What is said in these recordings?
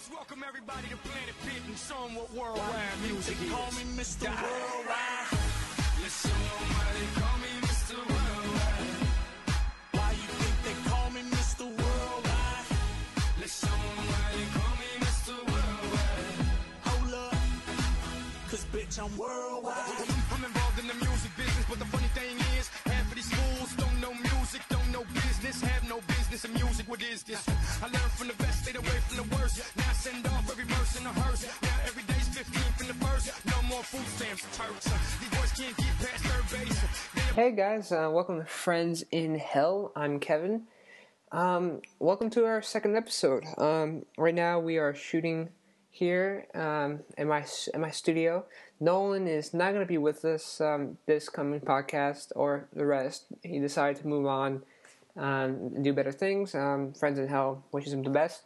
Let's welcome everybody to Planet Pit and show them what worldwide music is. Call me Mr. Worldwide. Let's show them why they call me Mr. Worldwide. Why you think they call me Mr. Worldwide? Let's show them why they call me Mr. Worldwide. Hold up, cause bitch, I'm worldwide. I'm involved in the music business, but the funny thing is, half of these fools don't know music, don't know business, have no business in music. What is this? I learned from the best, stayed away from the worst. Now I send off every verse in a hearse. Now every day's 15th in the first. No more food stamps, turks. These boys can't get past third base. Hey guys, welcome to Friends in Hell. I'm Kevin. Welcome to our second episode. Right now we are shooting here in my studio. Nolan is not going to be with us this coming podcast or the rest. He decided to move on and do better things. Friends in Hell wishes him the best.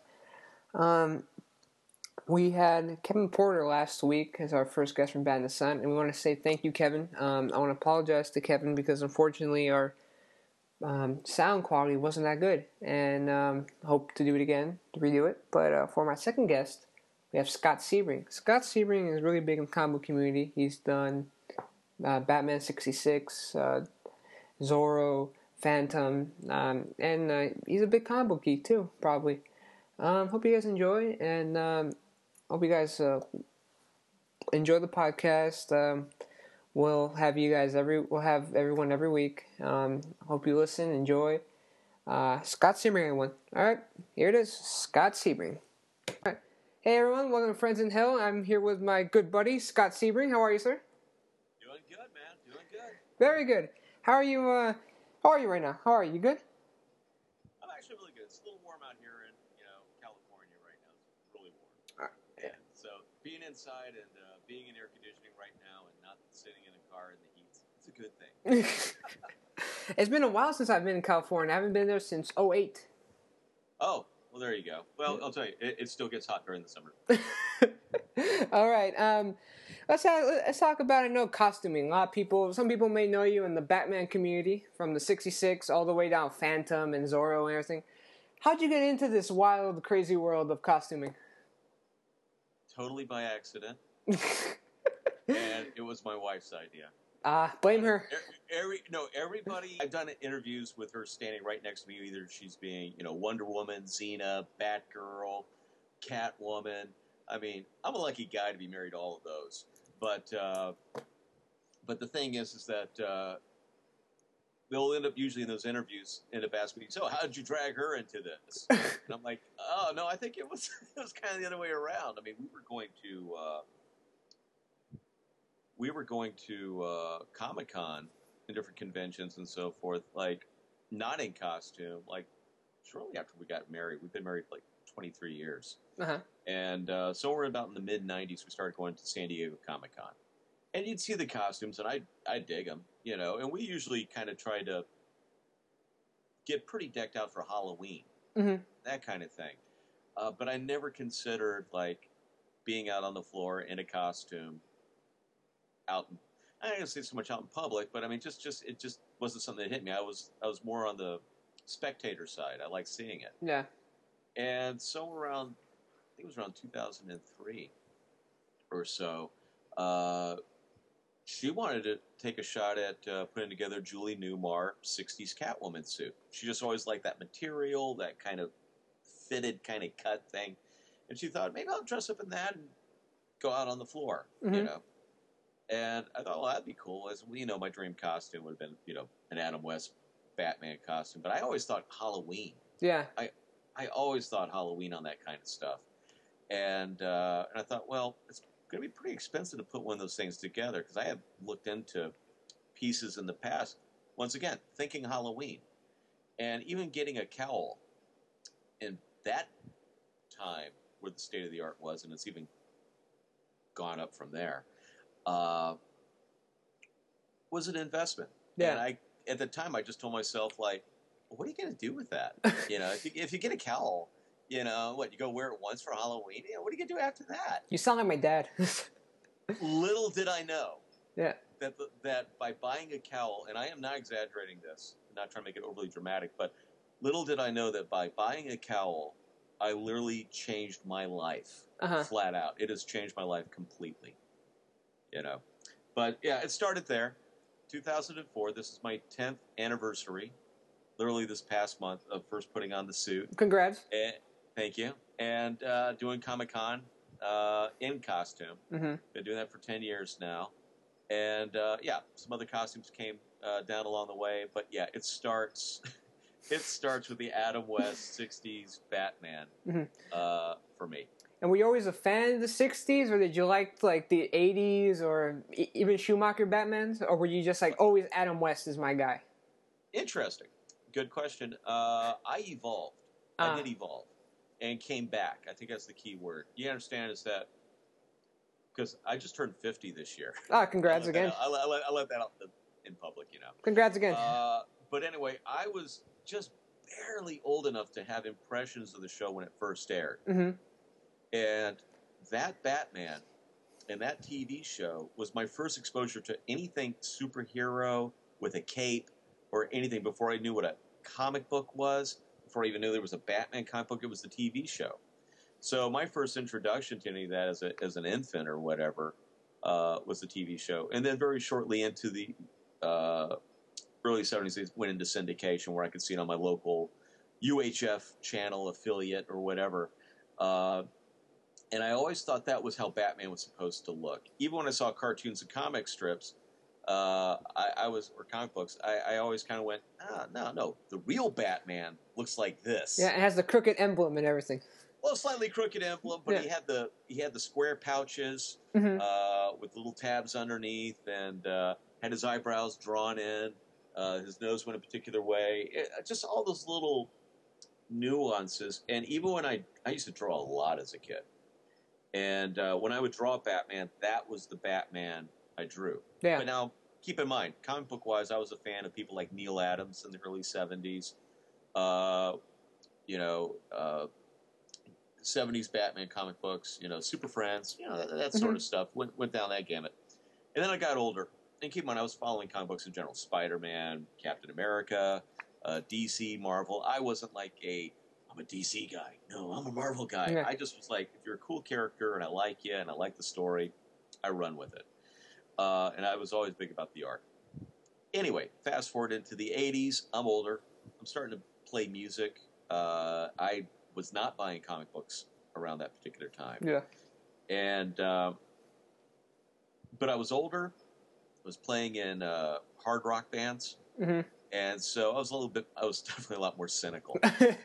We had Kevin Porter last week as our first guest from Bad in the Sun, and we want to say thank you, Kevin. I want to apologize to Kevin because unfortunately our sound quality wasn't that good, and hope to do it again, to redo it. But for my second guest, we have Scott Sebring. Scott Sebring is really big in the comic book community. He's done Batman 66, Zorro, Phantom, and he's a big comic book geek too, probably. Hope you guys enjoy, and hope you guys enjoy the podcast. We'll have you guys we'll have everyone every week. Hope you listen, enjoy. Scott Sebring, everyone. All right, here it is, Scott Sebring. All right. Hey everyone, welcome to Friends in Hell. I'm here with my good buddy, Scott Sebring. How are you, sir? Doing good, man. Doing good. Very good. How are you right now? How are you? You good? I'm actually really good. It's a little warm out here in, California right now. It's really warm. Yeah. And so being inside and being in air conditioning right now and not sitting in a car in the heat, it's a good thing. It's been a while since I've been in California. I haven't been there since 2008. Oh, well, there you go. Well, I'll tell you, it still gets hot during the summer. All right. Let's talk about costuming. Some people may know you in the Batman community from the 66 all the way down Phantom and Zorro and everything. How'd you get into this wild, crazy world of costuming? Totally by accident. And it was my wife's idea. Blame her. Everybody. I've done interviews with her standing right next to me. Either she's being, Wonder Woman, Xena, Batgirl, Catwoman. I mean, I'm a lucky guy to be married to all of those. But the thing is that they'll end up usually in those interviews asking me, so how did you drag her into this? And I'm like, oh no, I think it was kind of the other way around. I mean, we were going to Comic-Con and different conventions and so forth, like not in costume, like shortly after we got married. We've been married for like 23 years. Uh-huh. And so we're about in the mid-90s, we started going to San Diego Comic-Con. And you'd see the costumes, and I dig them, and we usually kind of try to get pretty decked out for Halloween, that kind of thing. But I never considered, like, being out on the floor in a costume out, I don't say so much out in public, but I mean, it just wasn't something that hit me. I was more on the spectator side. I like seeing it. Yeah. And so I think it was around 2003 or so, she wanted to take a shot at putting together Julie Newmar 60s Catwoman suit. She just always liked that material, that kind of fitted, kind of cut thing. And she thought, maybe I'll dress up in that and go out on the floor, And I thought, well, that'd be cool. My dream costume would have been, an Adam West Batman costume. But I always thought Halloween. Yeah. I always thought Halloween on that kind of stuff. And I thought, well, it's going to be pretty expensive to put one of those things together, because I had looked into pieces in the past, once again, thinking Halloween. And even getting a cowl in that time where the state of the art was, and it's even gone up from there, was an investment. Yeah. And at the time, I just told myself, like, what are you going to do with that? If you get a cowl, you go wear it once for Halloween? What are you going to do after that? You sound like my dad. Little did I know that by buying a cowl, and I am not exaggerating this, I'm not trying to make it overly dramatic, but little did I know that by buying a cowl, I literally changed my life flat out. It has changed my life completely. But yeah, it started there. 2004. This is my 10th anniversary. Literally this past month of first putting on the suit. Congrats. Thank you. And doing Comic-Con in costume. Mm-hmm. Been doing that for 10 years now. And some other costumes came down along the way. But yeah, it starts with the Adam West 60s Batman for me. And were you always a fan of the 60s, or did you like the 80s or even Schumacher Batmans? Or were you just like, always Adam West is my guy? Interesting. Good question. I evolved. I did evolve and came back. I think that's the key word. You understand is that because I just turned 50 this year. Congrats again. I let that out in public, Congrats again. But anyway, I was just barely old enough to have impressions of the show when it first aired. Mm-hmm. And that Batman and that TV show was my first exposure to anything superhero with a cape or anything before I knew what a comic book was, before I even knew there was a Batman comic book. It was the TV show. So my first introduction to any of that as an infant or whatever was the TV show. And then very shortly into the early 70s, it went into syndication where I could see it on my local UHF channel affiliate or whatever. And I always thought that was how Batman was supposed to look. Even when I saw cartoons and comic strips, or comic books, I always kind of went, no, the real Batman looks like this. Yeah, it has the crooked emblem and everything. Well, slightly crooked emblem, but he had the square pouches with little tabs underneath, and had his eyebrows drawn in. His nose went a particular way. Just all those little nuances. And even when I used to draw a lot as a kid. And when I would draw Batman, that was the Batman I drew. Yeah. But now, keep in mind, comic book-wise, I was a fan of people like Neil Adams in the early 70s. 70s Batman comic books, Super Friends, that sort of stuff. Went down that gamut. And then I got older. And keep in mind, I was following comic books in general. Spider-Man, Captain America, DC, Marvel. I wasn't like I'm a DC guy. No, I'm a Marvel guy. Yeah. I just was like, if you're a cool character and I like you and I like the story, I run with it. And I was always big about the art. Anyway, fast forward into the 80s. I'm older. I'm starting to play music. I was not buying comic books around that particular time. Yeah. And, but I was older. I was playing in hard rock bands. Mm-hmm. And so I was definitely a lot more cynical.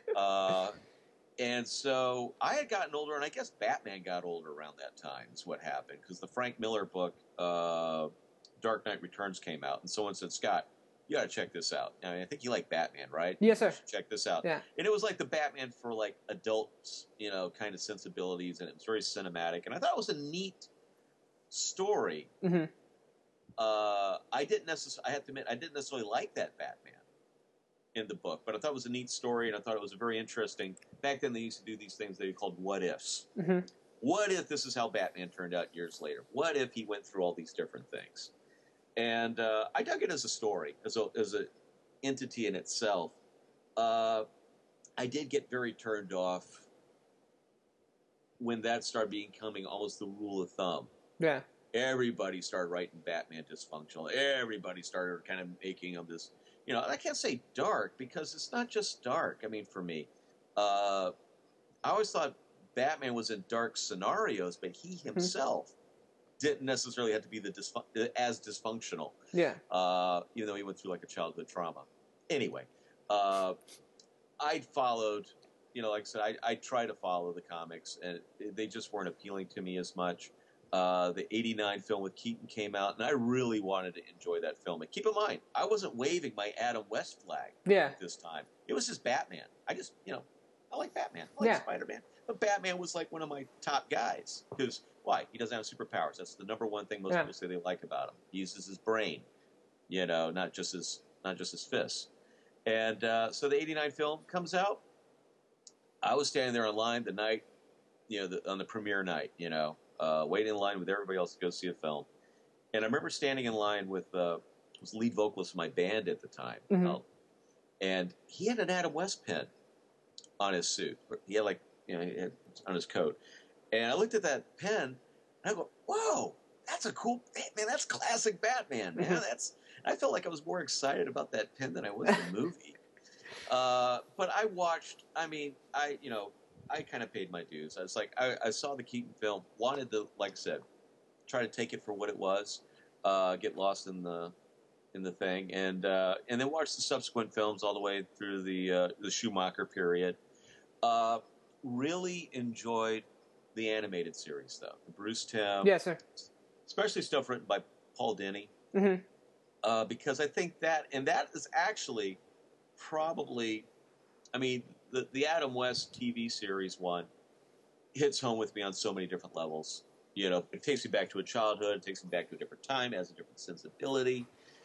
And so I had gotten older, and I guess Batman got older around that time is what happened, because the Frank Miller book, Dark Knight Returns, came out, and someone said, Scott, you got to check this out. I think you like Batman, right? Yes, sir. You should check this out. Yeah. And it was like the Batman for like adults, kind of sensibilities, and it was very cinematic, and I thought it was a neat story. Mm-hmm. I have to admit, I didn't necessarily like that Batman in the book, but I thought it was a neat story, and I thought it was very interesting. Back then, they used to do these things they called what ifs. Mm-hmm. What if this is how Batman turned out years later? What if he went through all these different things? And I dug it as a story, as an entity in itself. I did get very turned off when that started becoming almost the rule of thumb. Yeah. Everybody started writing Batman dysfunctional. Everybody started kind of making him this, I can't say dark because it's not just dark. I mean, for me, I always thought Batman was in dark scenarios, but he himself didn't necessarily have to be as dysfunctional. Yeah. Even though he went through like a childhood trauma. Anyway, I followed, like I said, I tried to follow the comics, and they just weren't appealing to me as much. The 89 film with Keaton came out, and I really wanted to enjoy that film. And keep in mind, I wasn't waving my Adam West flag at this time. It was just Batman. I just, I like Batman. I like Spider-Man. But Batman was like one of my top guys. Because, why? He doesn't have superpowers. That's the number one thing most people say they like about him. He uses his brain, not just his fists. And so the 89 film comes out. I was standing there in line the night, on the premiere night, waiting in line with everybody else to go see a film. And I remember standing in line with was the lead vocalist of my band at the time. Mm-hmm. And he had an Adam West pin on his suit. He had like he had on his coat. And I looked at that pen, and I go, "Whoa, that's a cool man! That's classic Batman, man. Mhm. I felt like I was more excited about that pen than I was the movie. But I watched. I mean, I kind of paid my dues. I was like, I saw the Keaton film, wanted to, like I said, try to take it for what it was, get lost in the thing, and then watch the subsequent films all the way through the Schumacher period. Really enjoyed the animated series, though. The Bruce Timm, Yes, sir. especially stuff written by Paul Dini, Mm-hmm. because I think that is actually probably, I mean, the Adam West TV series one hits home with me on so many different levels. It takes me back to a childhood, it takes me back to a different time, it has a different sensibility.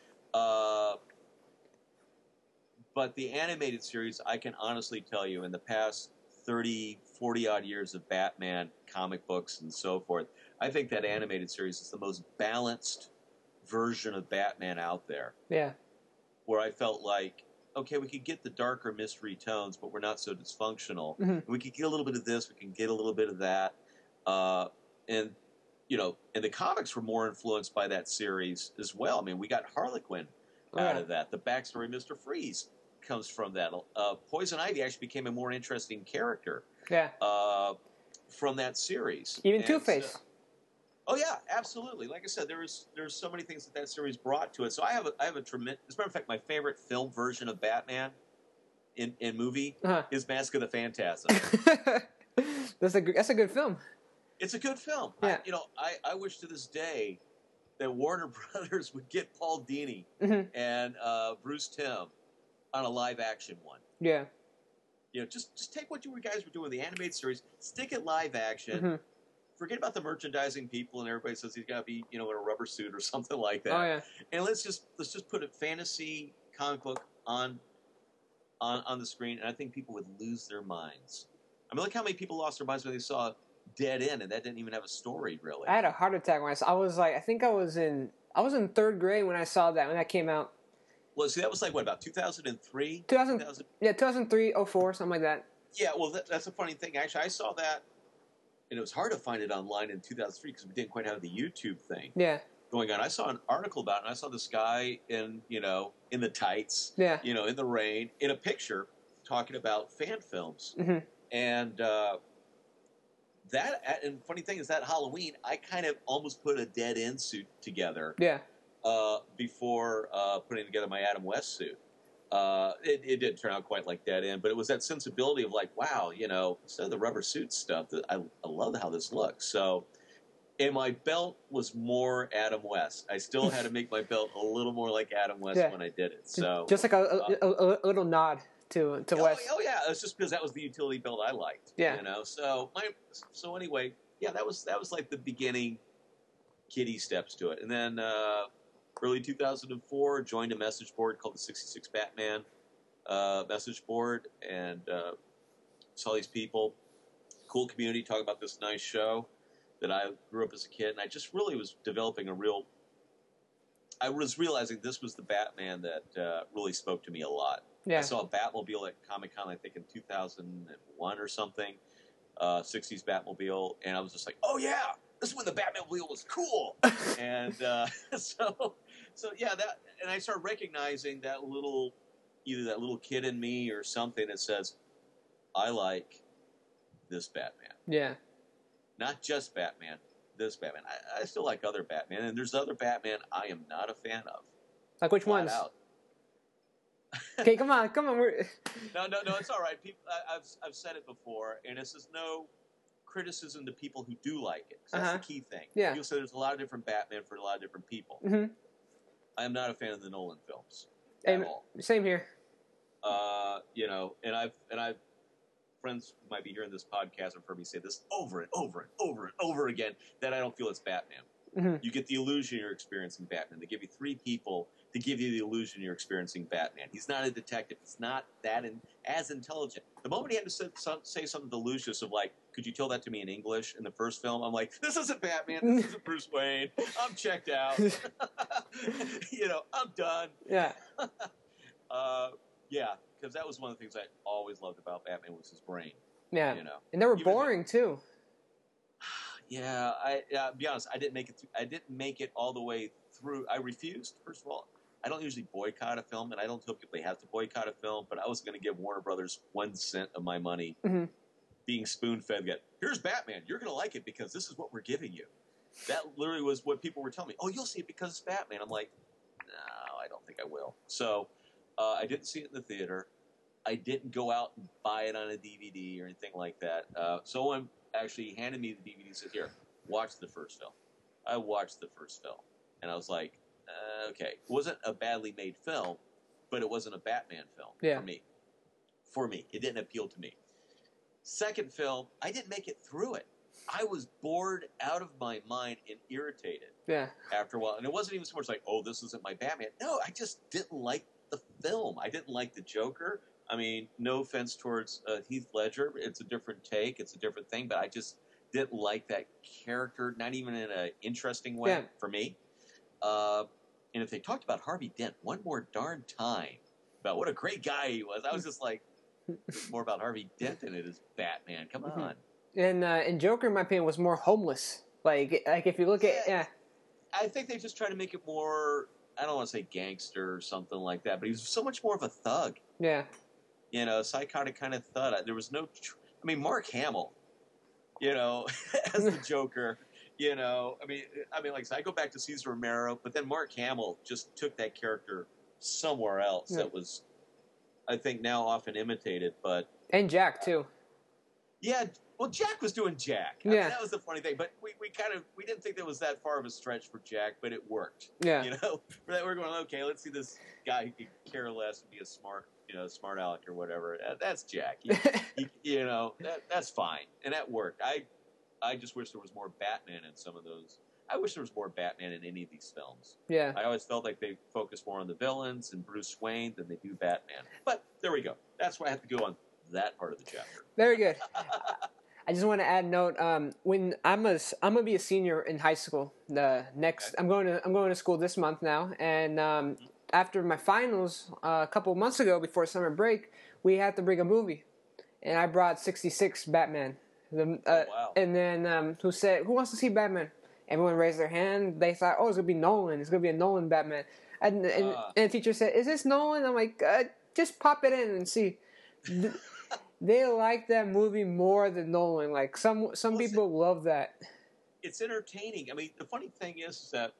But the animated series, I can honestly tell you, in the past 30, 40 odd years of Batman comic books and so forth, I think that animated series is the most balanced version of Batman out there. Yeah. Where I felt like, okay, we could get the darker mystery tones, but we're not so dysfunctional. Mm-hmm. We could get a little bit of this, we can get a little bit of that. And the comics were more influenced by that series as well. I mean, we got Harlequin out of that. The backstory of Mr. Freeze comes from that. Poison Ivy actually became a more interesting character. Yeah. From that series. Even Two-Face. Oh yeah, absolutely. Like I said, there's so many things that series brought to it. So I have a tremendous. As a matter of fact, my favorite film version of Batman in movie is Mask of the Phantasm. That's a good film. It's a good film. Yeah. I wish to this day that Warner Brothers would get Paul Dini and Bruce Timm on a live action one. Yeah. Just take what you guys were doing the animated series, stick it live action. Forget about the merchandising people and everybody says he's got to be, in a rubber suit or something like that. Oh yeah. And let's just put a fantasy comic book on the screen, and I think people would lose their minds. I mean, look how many people lost their minds when they saw Dead End, and that didn't even have a story really. I had a heart attack when I was like, I think I was in third grade when I saw that when that came out. Well, see, that was like what, about 2003? 2000. Yeah, 2003, 04, something like that. Yeah, well, that's a funny thing. Actually, I saw that. And it was hard to find it online in 2003 because we didn't quite have the YouTube thing going on. I saw an article about it, and I saw this guy in the tights, in the rain, in a picture, talking about fan films. And and funny thing is that Halloween, I kind of almost put a Dead End suit together before putting together my Adam West suit. It didn't turn out quite like Dead End, but it was that sensibility of like, wow, instead of the rubber suit stuff, that I love how this looks. So, and my belt was more Adam West. I still had to make my belt a little more like Adam West when I did it. So just like a little nod to West. Oh yeah, it's just because that was the utility belt I liked. Yeah. So anyway, yeah, that was like the beginning kiddie steps to it, and then. Early 2004, joined a message board called the 66 Batman message board, and saw these people, cool community, talk about this nice show that I grew up as a kid, and I just really was developing I was realizing this was the Batman that really spoke to me a lot. Yeah. I saw a Batmobile at Comic-Con, I think in 2001 or something, 60s Batmobile, and I was just like, oh yeah! This is when the Batmobile was cool, and so yeah, and I started recognizing either that little kid in me or something that says, I like this Batman. Yeah. Not just Batman, this Batman. I still like other Batman, and there's other Batman I am not a fan of. Like which ones? Okay, come on. No, it's all right. People, I've said it before, and this is no criticism to people who do like it. That's the key thing. Yeah. People say there's a lot of different Batman for a lot of different people. I am not a fan of the Nolan films at all. Same here. And I've friends who might be hearing this podcast have heard me say this over and over and over and over again, that I don't feel it's Batman. You get the illusion you're experiencing Batman. They give you three people to give you the illusion you're experiencing Batman. He's not a detective. He's not that as intelligent. The moment he had to say something delusive of like, could you tell that to me in English in the first film? I'm like, this isn't Batman. This isn't Bruce Wayne. I'm checked out. I'm done. Yeah. Yeah, because that was one of the things I always loved about Batman was his brain. Yeah, You know, and they were Even- boring too. Yeah, I'll be honest. I didn't make it. I didn't make it all the way through. I refused. First of all, I don't usually boycott a film, and I don't tell people they have to boycott a film. But I was going to give Warner Brothers 1 cent of my money, Mhm. being spoon-fed. That here's Batman. You're going to like it because this is what we're giving you. That literally was what people were telling me. Oh, you'll see it because it's Batman. I'm like, no, I don't think I will. So I didn't see it in the theater. I didn't go out and buy it on a DVD or anything like that. Someone actually handed me the DVD and said, here, watch the first film. I watched the first film. And I was like, okay. It wasn't a badly made film, but it wasn't a Batman film Yeah. for me. For me. It didn't appeal to me. Second film, I didn't make it through it. I was bored out of my mind and irritated Yeah, after a while. And it wasn't even so much like, oh, this isn't my Batman. No, I just didn't like the film. I didn't like the Joker. I mean, no offense towards Heath Ledger. It's a different take. It's a different thing. But I just didn't like that character, not even in an interesting way Yeah. for me. And if they talked about Harvey Dent one more darn time, about what a great guy he was, I was just like, it's more about Harvey Dent than it is Batman. Come Mhm. on. and Joker, in my opinion, was more homeless. Like if you look at I think they just try to make it more, I don't want to say gangster or something like that, but he was so much more of a thug. yeah, You know, psychotic kind of thug. There was no, I mean, Mark Hamill, you know, as the Joker, you know, I mean, like I said, I go back to Cesar Romero, but then Mark Hamill just took that character somewhere else Yeah. that was, I think, now often imitated, but and Jack too. yeah, well, Jack was doing Jack. I mean, Yeah. that was the funny thing, but we didn't think that was that far of a stretch for Jack, but it worked. Yeah, You know, we're going, okay, let's see this guy who could care less and be a smart aleck or whatever. That's Jack. You know, that's fine, and that worked. I just wish there was more Batman in some of those. I wish there was more Batman in any of these films. yeah. I always felt like they focused more on the villains and Bruce Wayne than they do Batman. But there we go. That's why I have to go on that part of the chapter. Very good. I just want to add a note. When I'm gonna be a senior in high school. I'm going to school this month now, and after my finals a couple of months ago, before summer break, we had to bring a movie, and I brought 66 Batman. Wow. And then who wants to see Batman? Everyone raised their hand. They thought, oh, it's gonna be Nolan. It's gonna be a Nolan Batman. And the teacher said, is this Nolan? I'm like, just pop it in and see. They like that movie more than Nolan. Like some people love that. It's entertaining. I mean, the funny thing is that,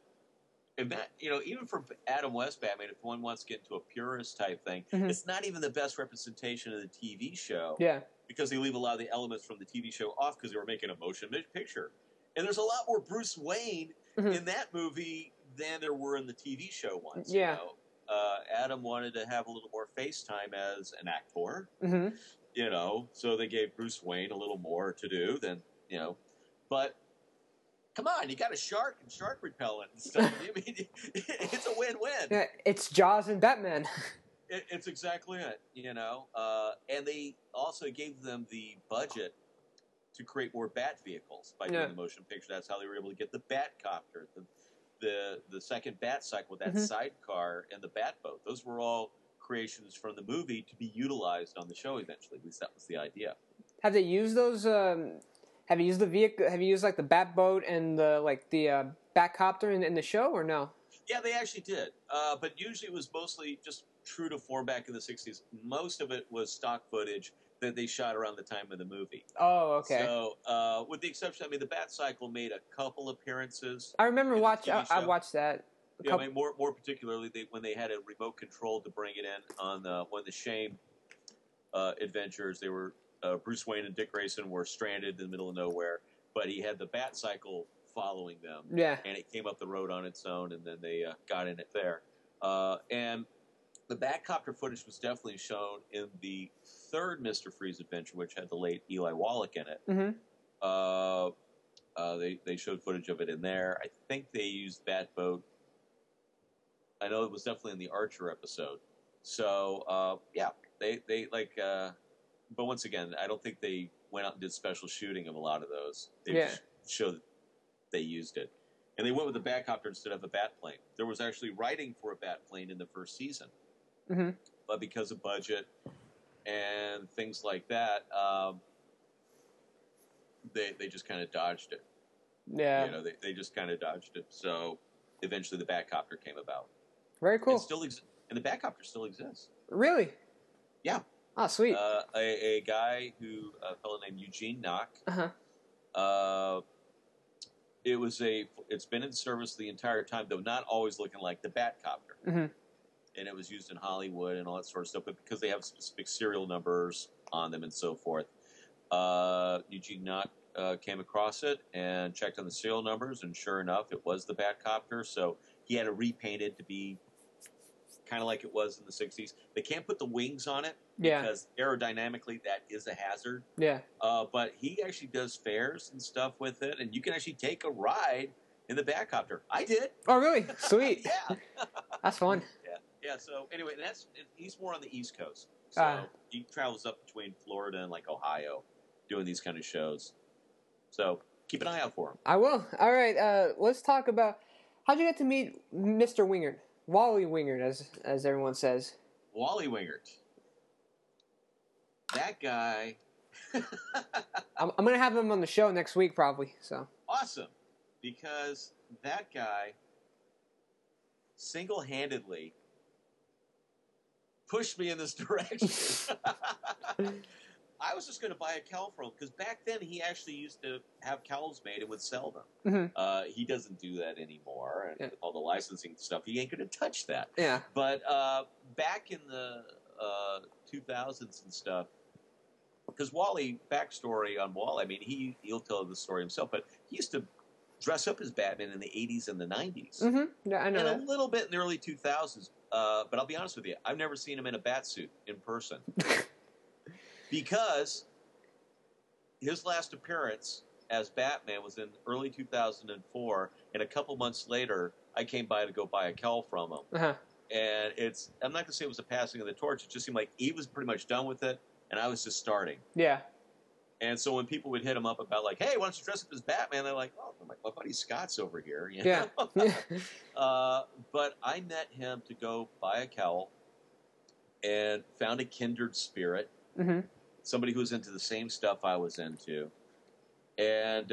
even for Adam West Batman, if one wants to get into a purist type thing, Mhm. it's not even the best representation of the TV show. Yeah, Because they leave a lot of the elements from the TV show off because they were making a motion picture. And there's a lot more Bruce Wayne Mhm. in that movie than there were in the TV show ones. Yeah. You know? Adam wanted to have a little more face time as an actor, hmm so they gave Bruce Wayne a little more to do than, but come on, you got a shark and shark repellent and stuff. I mean, it's a win-win. yeah. It's Jaws and Batman. It's exactly it, and they also gave them the budget to create more Bat vehicles by doing the motion picture. That's how they were able to get the Batcopter, the second Bat cycle with that sidecar and the Batboat. Those were all creations from the movie to be utilized on the show eventually. At least that was the idea. Have they used those? Have you used the vehicle? Have you used like the Batboat and the Batcopter in the show or no? Yeah, they actually did. But usually it was mostly just true to form back in the 60s. Most of it was stock footage that they shot around the time of the movie. Oh, okay. So, with the exception, the Bat Cycle made a couple appearances. I remember in the watching. TV I show. watched that. Yeah, more particularly when they had a remote control to bring it in on one of the Shame adventures. They were Bruce Wayne and Dick Grayson were stranded in the middle of nowhere, but he had the Bat Cycle following them. Yeah. And it came up the road on its own, and then they got in it there. And the Batcopter footage was definitely shown in the third Mr. Freeze adventure, which had the late Eli Wallach in it. Mm-hmm. They showed footage of it in there. I think they used Batboat. I know it was definitely in the Archer episode. So, they like, but once again, I don't think they went out and did special shooting of a lot of those. They just showed that they used it. And they went with the Batcopter instead of a bat plane. There was actually writing for a bat plane in the first season. Mm-hmm. But because of budget and things like that, they just kind of dodged it. Yeah. You know, they just kind of dodged it. So eventually the Batcopter came about. Very cool. And the Batcopter still exists. Really? Yeah. Oh, sweet. A guy a fellow named Eugene Knock. Uh-huh. It's been in service the entire time, though not always looking like the Batcopter. Mm-hmm. And it was used in Hollywood and all that sort of stuff, but because they have specific serial numbers on them and so forth, Eugene Knock came across it and checked on the serial numbers, and sure enough, it was the Batcopter. So he had it repainted to be kind of like it was in the 60s. They can't put the wings on it because aerodynamically that is a hazard. Yeah. But he actually does fairs and stuff with it, and you can actually take a ride in the Batcopter. I did. Oh, really? Sweet. Yeah. That's fun. Yeah, so anyway, he's more on the East Coast. So he travels up between Florida and like Ohio doing these kind of shows. So keep an eye out for him. I will. All right, let's talk about how'd you get to meet Mr. Wingert? Wally Wingert, as everyone says. Wally Wingert. That guy. I'm going to have him on the show next week probably. So Awesome. Because that guy single-handedly pushed me in this direction. I was just going to buy a cowl from him because back then he actually used to have cowls made and would sell them. Mm-hmm. He doesn't do that anymore, and with all the licensing stuff, he ain't going to touch that. Yeah. But back in the 2000s and stuff, because Wally, backstory on Wally, I mean, he'll tell the story himself, but he used to dress up as Batman in the 80s and the 90s. Mm-hmm. Yeah, I know and that. a little bit in the early 2000s. But I'll be honest with you, I've never seen him in a bat suit in person. Because his last appearance as Batman was in early 2004, and a couple months later, I came by to go buy a cowl from him. Uh-huh. And I'm not going to say it was a passing of the torch, it just seemed like he was pretty much done with it, and I was just starting. Yeah. And so when people would hit him up about like, hey, why don't you dress up as Batman? They're like, oh, my buddy Scott's over here. You know? Yeah. But I met him to go buy a cowl and found a kindred spirit, somebody who was into the same stuff I was into, and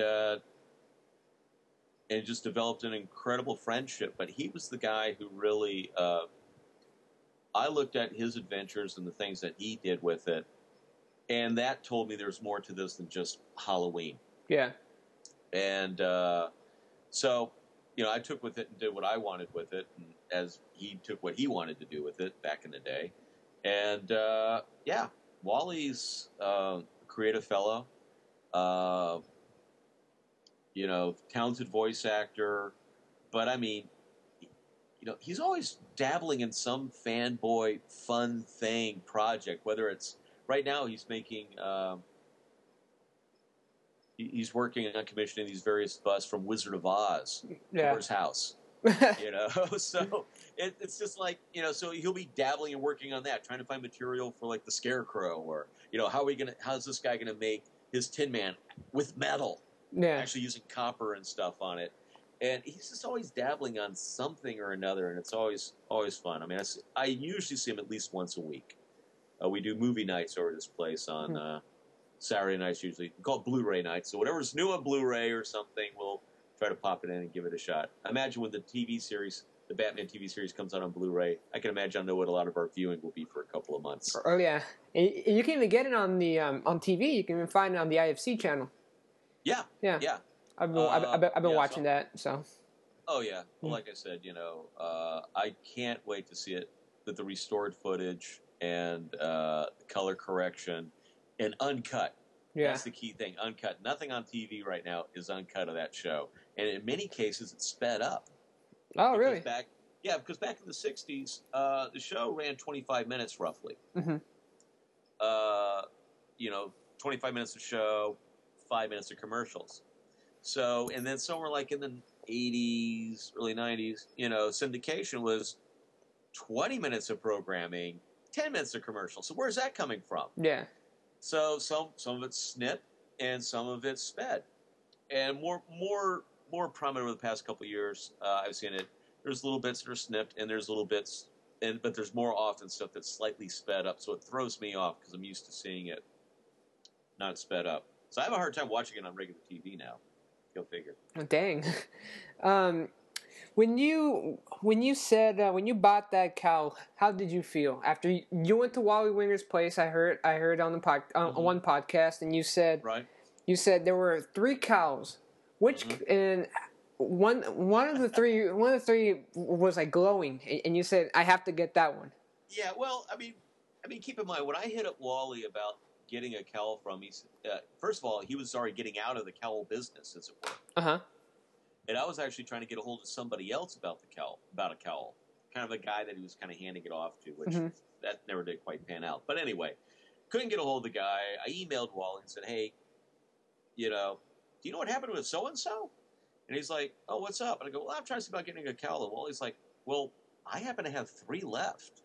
just developed an incredible friendship. But he was the guy who really, I looked at his adventures and the things that he did with it, and that told me there's more to this than just Halloween. Yeah. And so, you know, I took with it and did what I wanted with it, and as he took what he wanted to do with it back in the day. And, yeah, Wally's a creative fellow, you know, talented voice actor. But, I mean, you know, he's always dabbling in some fanboy fun thing project, whether it's right now he's making he's working on commissioning these various busts from Wizard of Oz for his house. You know, so it's just like, you know, so he'll be dabbling and working on that, trying to find material for like the Scarecrow, or, you know, how's this guy gonna make his Tin Man with metal? Yeah. Actually using copper and stuff on it. And he's just always dabbling on something or another, and it's always fun. I mean, I usually see him at least once a week. We do movie nights over at this place on Saturday nights usually. We call it Blu-ray nights. So whatever's new on Blu-ray or something, we'll try to pop it in and give it a shot. I imagine when the TV series, the Batman TV series comes out on Blu-ray, I can imagine I know what a lot of our viewing will be for a couple of months. Oh, yeah. And you can even get it on the on TV. You can even find it on the IFC channel. Yeah. I've been watching that, so. Oh, yeah. Well, like I said, you know, I can't wait to see it with the restored footage and color correction and uncut. Yeah. That's the key thing, uncut. Nothing on TV right now is uncut of that show. And in many cases, it's sped up. Oh, really? Because back in the 60s, the show ran 25 minutes roughly. Mm-hmm. You know, 25 minutes of show, 5 minutes of commercials. So, and then somewhere like in the 80s, early 90s, you know, syndication was 20 minutes of programming, 10 minutes of commercials. So where's that coming from? Yeah. So some of it's snipped and some of it's sped. And more prominent over the past couple of years, I've seen it. There's little bits that are snipped, and there's little bits, but there's more often stuff that's slightly sped up. So it throws me off because I'm used to seeing it not sped up. So I have a hard time watching it on regular TV now. Go figure. Dang. When you bought that cow, how did you feel after you went to Wally Winger's place? I heard on the one podcast, and you said Right. You said there were 3 cows. Which and one of the three was like glowing, and you said I have to get that one. Yeah. Well, I mean, keep in mind when I hit up Wally about getting a cowl from, he's first of all he was already getting out of the cowl business, as it were. And I was actually trying to get a hold of somebody else about a cowl, kind of a guy that he was kind of handing it off to, which that never did quite pan out. But anyway, couldn't get a hold of the guy. I emailed Wally and said, hey, do you know what happened with so-and-so? And he's like, oh, what's up? And I go, well, I'm trying to see about getting a cowl. And Wally's like, well, I happen to have 3 left.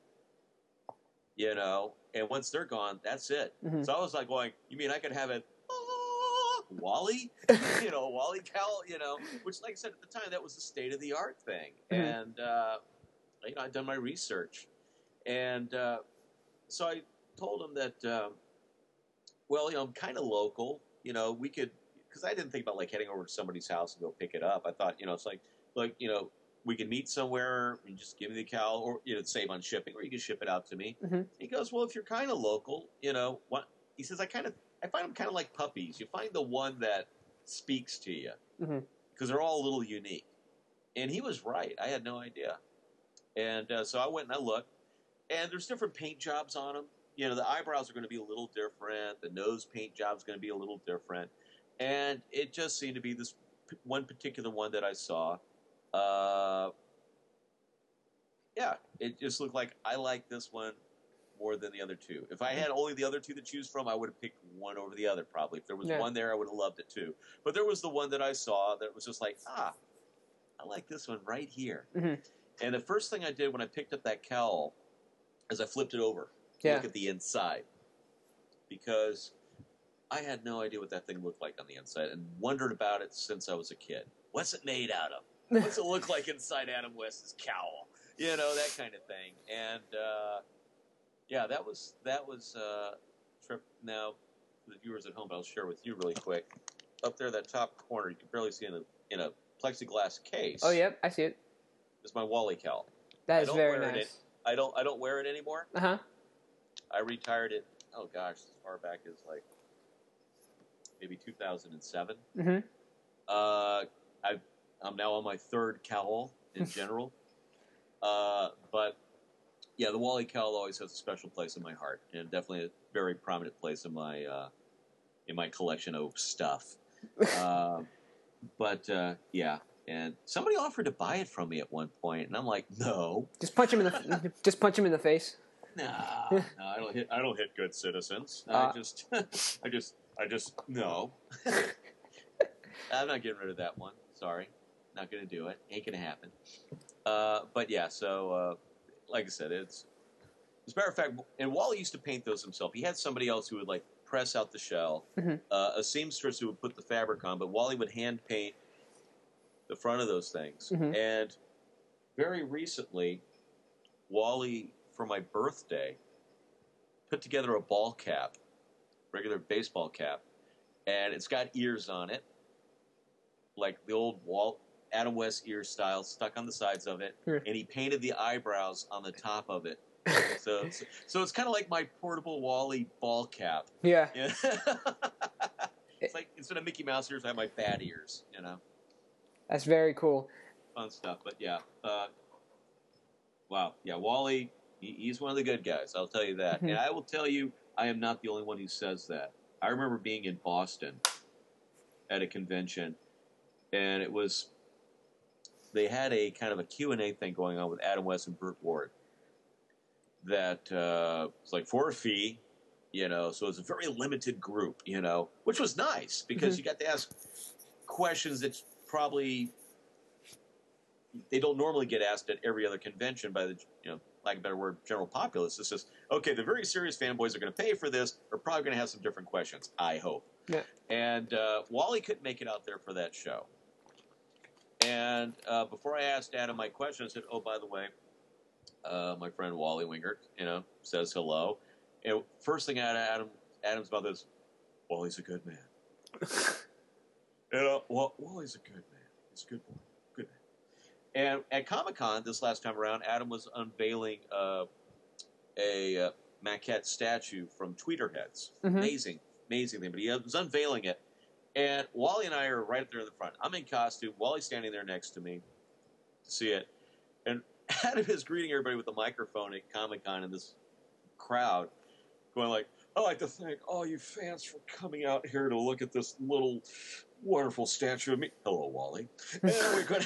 And once they're gone, that's it. So I was like going, you mean I could have it, Wally? Wally cowl, which, like I said at the time, that was the state-of-the-art thing. And, I'd done my research. And so I told him that, I'm kind of local. We could, because I didn't think about like heading over to somebody's house and go pick it up. I thought, it's like, we can meet somewhere and just give me the cowl, or save on shipping, or you can ship it out to me. He goes, well, if you're kind of local, what? He says, I find them kind of like puppies. You find the one that speaks to you because they're all a little unique. And he was right. I had no idea. And so I went and I looked, and there's different paint jobs on them. The eyebrows are going to be a little different. The nose paint job is going to be a little different. And it just seemed to be this one particular one that I saw. It just looked like I like this one more than the other 2. If I had only the other 2 to choose from, I would have picked one over the other probably. If there was one there, I would have loved it too. But there was the one that I saw that was just like, I like this one right here. And the first thing I did when I picked up that cowl is I flipped it over to look at the inside, because I had no idea what that thing looked like on the inside and wondered about it since I was a kid. What's it made out of? What's it look like inside Adam West's cowl? That kind of thing. And that was trip. Now, for the viewers at home, I'll share with you really quick. Up there, that top corner, you can barely see in a plexiglass case. Oh, yep, I see it. It's my Wally cowl. That is very nice. I don't wear it anymore. I retired it. Oh gosh, as far back as like maybe 2007. I'm now on my 3rd cowl in general. But yeah, the Wally cowl always has a special place in my heart, and definitely a very prominent place in my collection of stuff. Yeah. And somebody offered to buy it from me at one point, and I'm like, no. Just punch him in the face. No, I don't hit good citizens. I just no. I'm not getting rid of that one. Sorry, not going to do it. Ain't going to happen. But yeah, so like I said, as a matter of fact, and Wally used to paint those himself. He had somebody else who would like press out the shell, a seamstress who would put the fabric on, but Wally would hand paint the front of those things. And very recently, Wally, for my birthday, put together a ball cap, regular baseball cap, and it's got ears on it, like the old Adam West ear style, stuck on the sides of it, and he painted the eyebrows on the top of it. So it's kind of like my portable Wally ball cap. Yeah. It's like instead of Mickey Mouse ears, I have my bat ears. That's very cool. Fun stuff, but yeah. Wow. Yeah, Wally, he's one of the good guys, I'll tell you that. And I will tell you, I am not the only one who says that. I remember being in Boston at a convention, and they had a kind of a Q&A thing going on with Adam West and Burt Ward that was like for a fee, so it's a very limited group, which was nice because you got to ask questions that probably they don't normally get asked at every other convention by the, like a better word, general populace. It's just, okay, the very serious fanboys are going to pay for this. Are probably going to have some different questions, I hope. Yeah. And Wally couldn't make it out there for that show. And before I asked Adam my question, I said, oh, by the way, my friend Wally Wingert, says hello. And first thing out of Adam's mouth is, Wally's a good man. Wally's a good man. He's a good boy. Good man. And at Comic-Con this last time around, Adam was unveiling a maquette statue from Tweeterheads. Mm-hmm. Amazing thing. But he was unveiling it. And Wally and I are right there in the front. I'm in costume. Wally's standing there next to me to see it. And Adam is greeting everybody with a microphone at Comic-Con in this crowd, going like, I'd like to thank all you fans for coming out here to look at this little wonderful statue of me. Hello, Wally. And we're going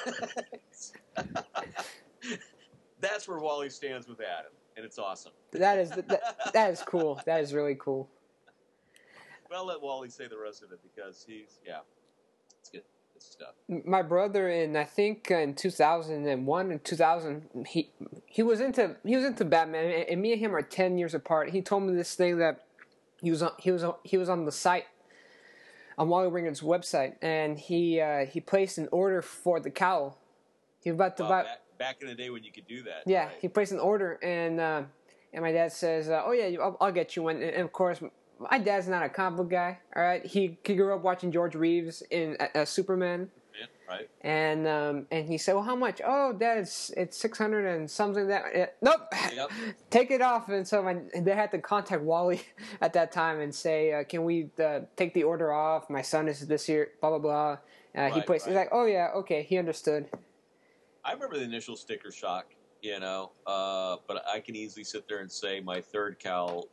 That's where Wally stands with Adam, and it's awesome. That is cool. That is really cool. But I'll let Wally say the rest of it because it's good. Good stuff. My brother I think in 2001 and 2000 he was into Batman, and me and him are 10 years apart. He told me this thing that he was on the site, on Wally Ringer's website, and he placed an order for the cowl. He was about to buy. Back in the day when you could do that. Yeah, right? he placed an order, and my dad says, "Oh yeah, I'll get you one." And of course, my dad's not a comic book guy. All right, he grew up watching George Reeves in Superman. Yeah, right. And he said, "Well, how much?" "Oh, Dad, it's $600 and something." Nope, Yep. Take it off. And so they had to contact Wally at that time and say, "Can we take the order off? My son is this year." Blah blah blah. He's like, "Oh yeah, okay." He understood. I remember the initial sticker shock, but I can easily sit there and say my third cowl,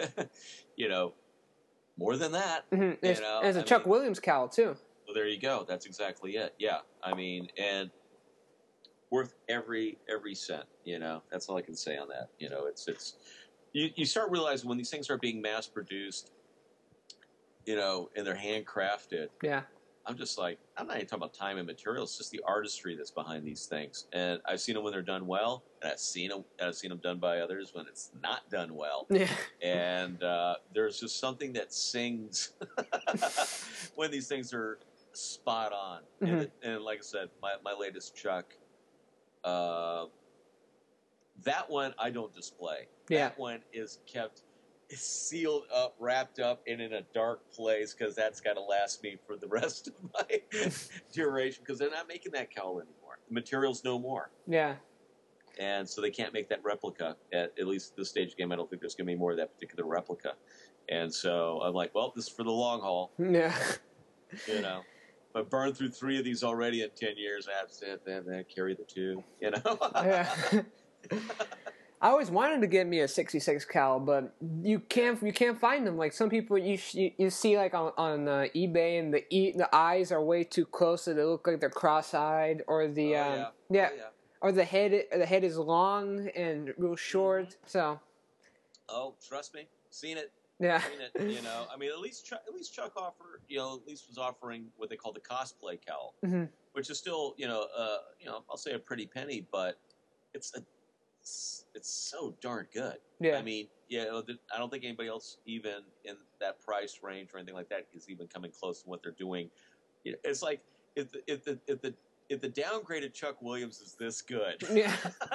more than that. Mm-hmm. There's a Chuck Williams cowl too. Well, there you go. That's exactly it. Yeah, I mean, and worth every cent. That's all I can say on that. It's you start realizing when these things are being mass produced, and they're handcrafted. Yeah. I'm just like, I'm not even talking about time and material. It's just the artistry that's behind these things. And I've seen them when they're done well, and I've seen them done by others when it's not done well. Yeah. And there's just something that sings when these things are spot on. Mm-hmm. And like I said, my latest Chuck, that one I don't display. Yeah. That one is kept sealed up, wrapped up, and in a dark place because that's got to last me for the rest of my duration because they're not making that cowl anymore. The material's no more. Yeah. And so they can't make that replica. At least this stage of the game, I don't think there's going to be more of that particular replica. And so I'm like, well, this is for the long haul. Yeah. I've burned through 3 of these already in 10 years. That's it. Then carry the 2, Yeah. I always wanted to get me a 66 cowl, but you can't find them. Like some people you see like on eBay, and the eyes are way too close, so they look like they're cross-eyed, or or the head is long and real short. Mm-hmm. So. Oh, trust me, seen it. Yeah. Seen it. I mean, at least Chuck offered, was offering what they call the cosplay cowl, mm-hmm. which is still, I'll say a pretty penny, but it's so darn good. Yeah. I mean, I don't think anybody else, even in that price range or anything like that, is even coming close to what they're doing. It's like if the downgraded Chuck Williams is this good. Yeah.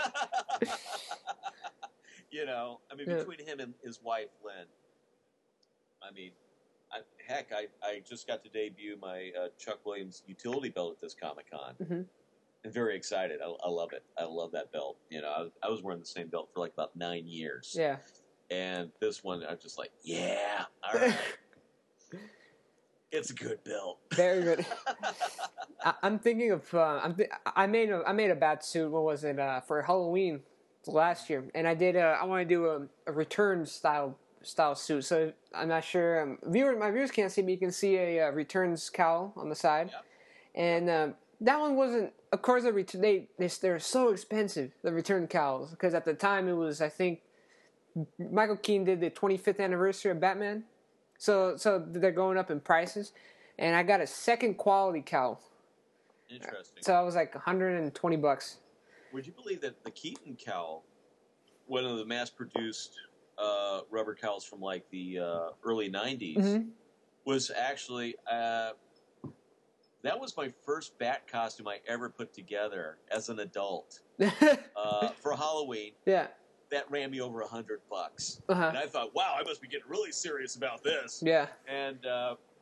I mean, between him and his wife Lynn, I mean, I just got to debut my Chuck Williams utility belt at this Comic-Con. Mm-hmm. I'm very excited. I love it. I love that belt. I was wearing the same belt for like about 9 years. Yeah. And this one, I'm just like, yeah, all right. It's a good belt. Very good. I'm thinking of. I made a bat suit. What was it for Halloween last year? And I did. I want to do a return style suit. So I'm not sure. My viewers can't see, but you can see a returns cowl on the side. Yeah. And that one wasn't. Of course, they're so expensive. The return cowls, because at the time it was, I think, Michael Keaton did the 25th anniversary of Batman. So they're going up in prices, and I got a second quality cowl. Interesting. So I was like $120. Would you believe that the Keaton cowl, one of the mass-produced rubber cowls from like the early '90s, mm-hmm. was actually that was my first bat costume I ever put together as an adult for Halloween. Yeah. That ran me over $100, uh-huh. and I thought, "Wow, I must be getting really serious about this." Yeah. And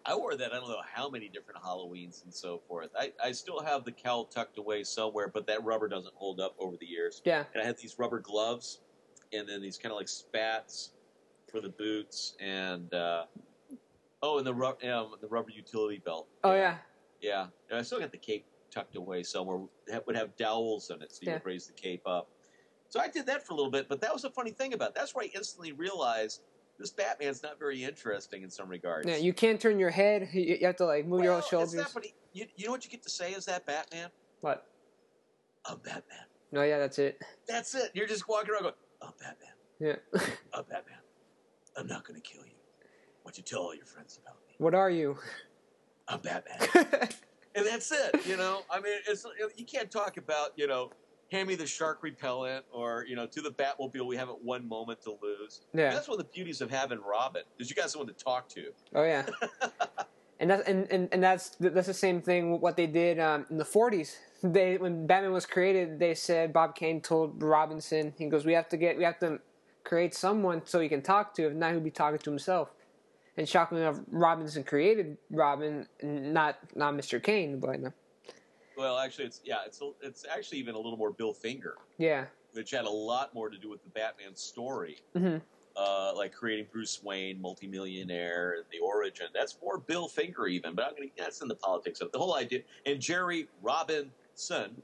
I wore that I don't know how many different Halloweens and so forth. I still have the cowl tucked away somewhere, but that rubber doesn't hold up over the years. Yeah. And I had these rubber gloves, and then these kind of like spats for the boots, and and the rubber utility belt. Oh yeah. Yeah. And I still got the cape tucked away somewhere. It would have dowels in it, so you would raise the cape up. So I did that for a little bit, but that was a funny thing about it. That's where I instantly realized this Batman's not very interesting in some regards. Yeah, you can't turn your head. You have to like move your own shoulders. It's not, but you know what you get to say as that Batman? What? I'm Batman. No, yeah, that's it. That's it. You're just walking around going, I'm Batman. Yeah. I'm Batman. I'm not going to kill you. What you tell all your friends about me. What are you? I'm Batman. And that's it, you know? I mean, you can't talk about, you know, hand me the shark repellent or, you know, to the Batmobile, we haven't one moment to lose. Yeah. And that's one of the beauties of having Robin, because you got someone to talk to. Oh, yeah. And that's the same thing with what they did in the 40s. When Batman was created, they said, Bob Kane told Robinson, he goes, we have to create someone so he can talk to. If not, he'll be talking to himself. And shockingly enough, Robinson created Robin, not Mr. Kane, but no. Well, actually, it's actually even a little more Bill Finger. Yeah. Which had a lot more to do with the Batman story. Mm-hmm. Like creating Bruce Wayne, multimillionaire, and the origin. That's more Bill Finger even, but that's in the politics of it. The whole idea. And Jerry Robinson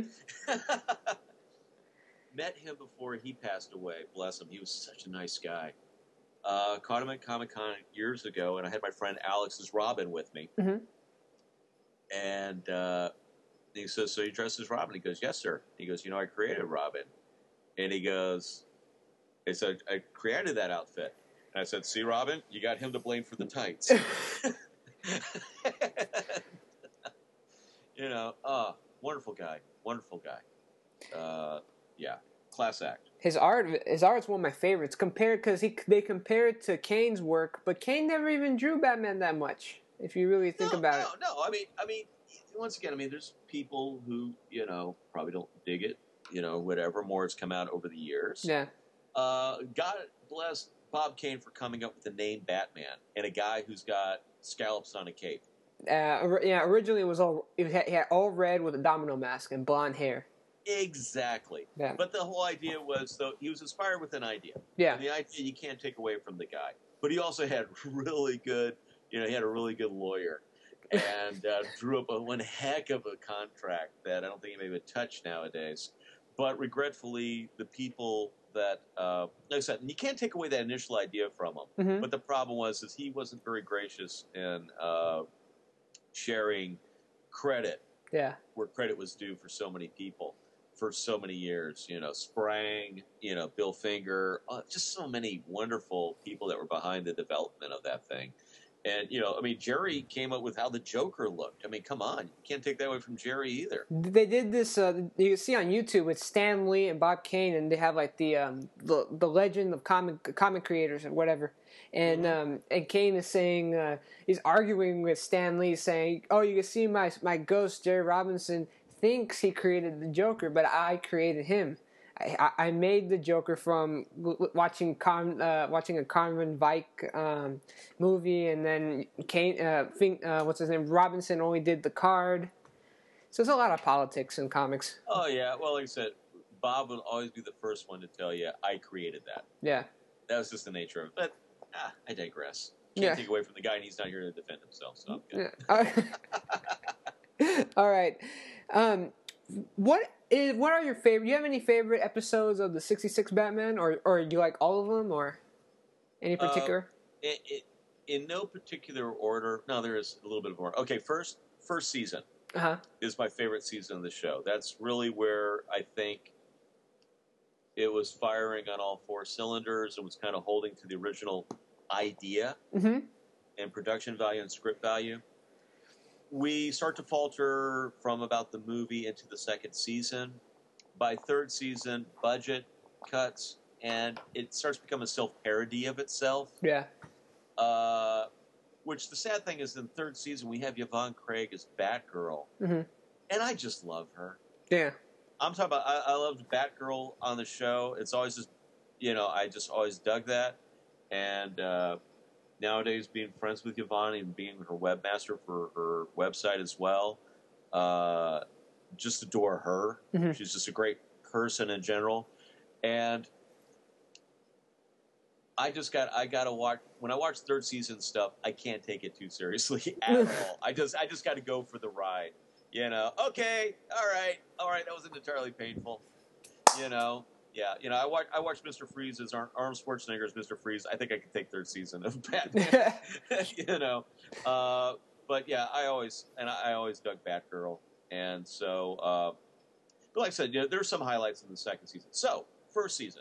met him before he passed away. Bless him. He was such a nice guy. Caught him at Comic-Con years ago, and I had my friend Alex's Robin with me. Mm-hmm. And he says, so you dressed as Robin? He goes, yes, sir. He goes, you know, I created Robin. And he goes, so I created that outfit. And I said, see, Robin, you got him to blame for the tights. You know, wonderful guy. Yeah, class act. His art's one of my favorites. Because they compare it to Kane's work, but Kane never even drew Batman that much. If you really think about it. No. I mean, once again, there's people who, you know, probably don't dig it, you know, whatever. More has come out over the years. Yeah. God bless Bob Kane for coming up with the name Batman and a guy who's got scallops on a cape. Originally he had all red with a domino mask and blonde hair. Exactly. Yeah. But the whole idea was, though, he was inspired with an idea. Yeah. And the idea you can't take away from the guy. But he also had really good, you know, he had a really good lawyer. And drew up one heck of a contract that I don't think he would touch nowadays. But regretfully, the people that, like I said, you can't take away that initial idea from him. Mm-hmm. But the problem was he wasn't very gracious in sharing credit where credit was due for so many people for so many years. You know, Sprang, you know, Bill Finger, just so many wonderful people that were behind the development of that thing. And, you know, Jerry came up with how the Joker looked. come on. You can't take that away from Jerry either. They did this, you can see on YouTube, with Stan Lee and Bob Kane, and they have, like, the legend of comic creators or whatever. And and Kane is saying, he's arguing with Stan Lee, saying, oh, you can see my ghost, Jerry Robinson, thinks he created the Joker, but I created him. I made the Joker from watching a Conrad Veidt movie, and then Kane, what's his name, Robinson only did the card. So there's a lot of politics in comics. Oh yeah, well, like I said, Bob will always be the first one to tell you, I created that. Yeah, that was just the nature of it. But I digress. Can't take away from the guy, and he's not here to defend himself. So yeah. All right. What are your favorite? Do you have any favorite episodes of the '66 Batman, or do you like all of them, or any particular? In no particular order. No, there is a little bit of order. Okay, first season is my favorite season of the show. That's really where I think it was firing on all four cylinders. It was kind of holding to the original idea and production value and script value. We start to falter from about the movie into the second season. By third season, budget cuts, and it starts to become a self-parody of itself. Yeah. Which the sad thing is, in third season, we have Yvonne Craig as Batgirl. And I just love her. Yeah. I'm talking about, I loved Batgirl on the show. It's always just, you know, I just always dug that. And nowadays being friends with Yvonne and being her webmaster for her website as well. Just adore her. Mm-hmm. She's just a great person in general. And I got to watch, when I watch third season stuff, I can't take it too seriously at all. I just got to go for the ride. You know, okay, all right, that wasn't entirely painful. You know, yeah, you know, I watched Mr. Freeze as Arnold Schwarzenegger's Mr. Freeze. I think I could take third season of Batman. You know, but yeah, I always dug Batgirl, and so, but like I said, you know, there's some highlights in the second season. So first season,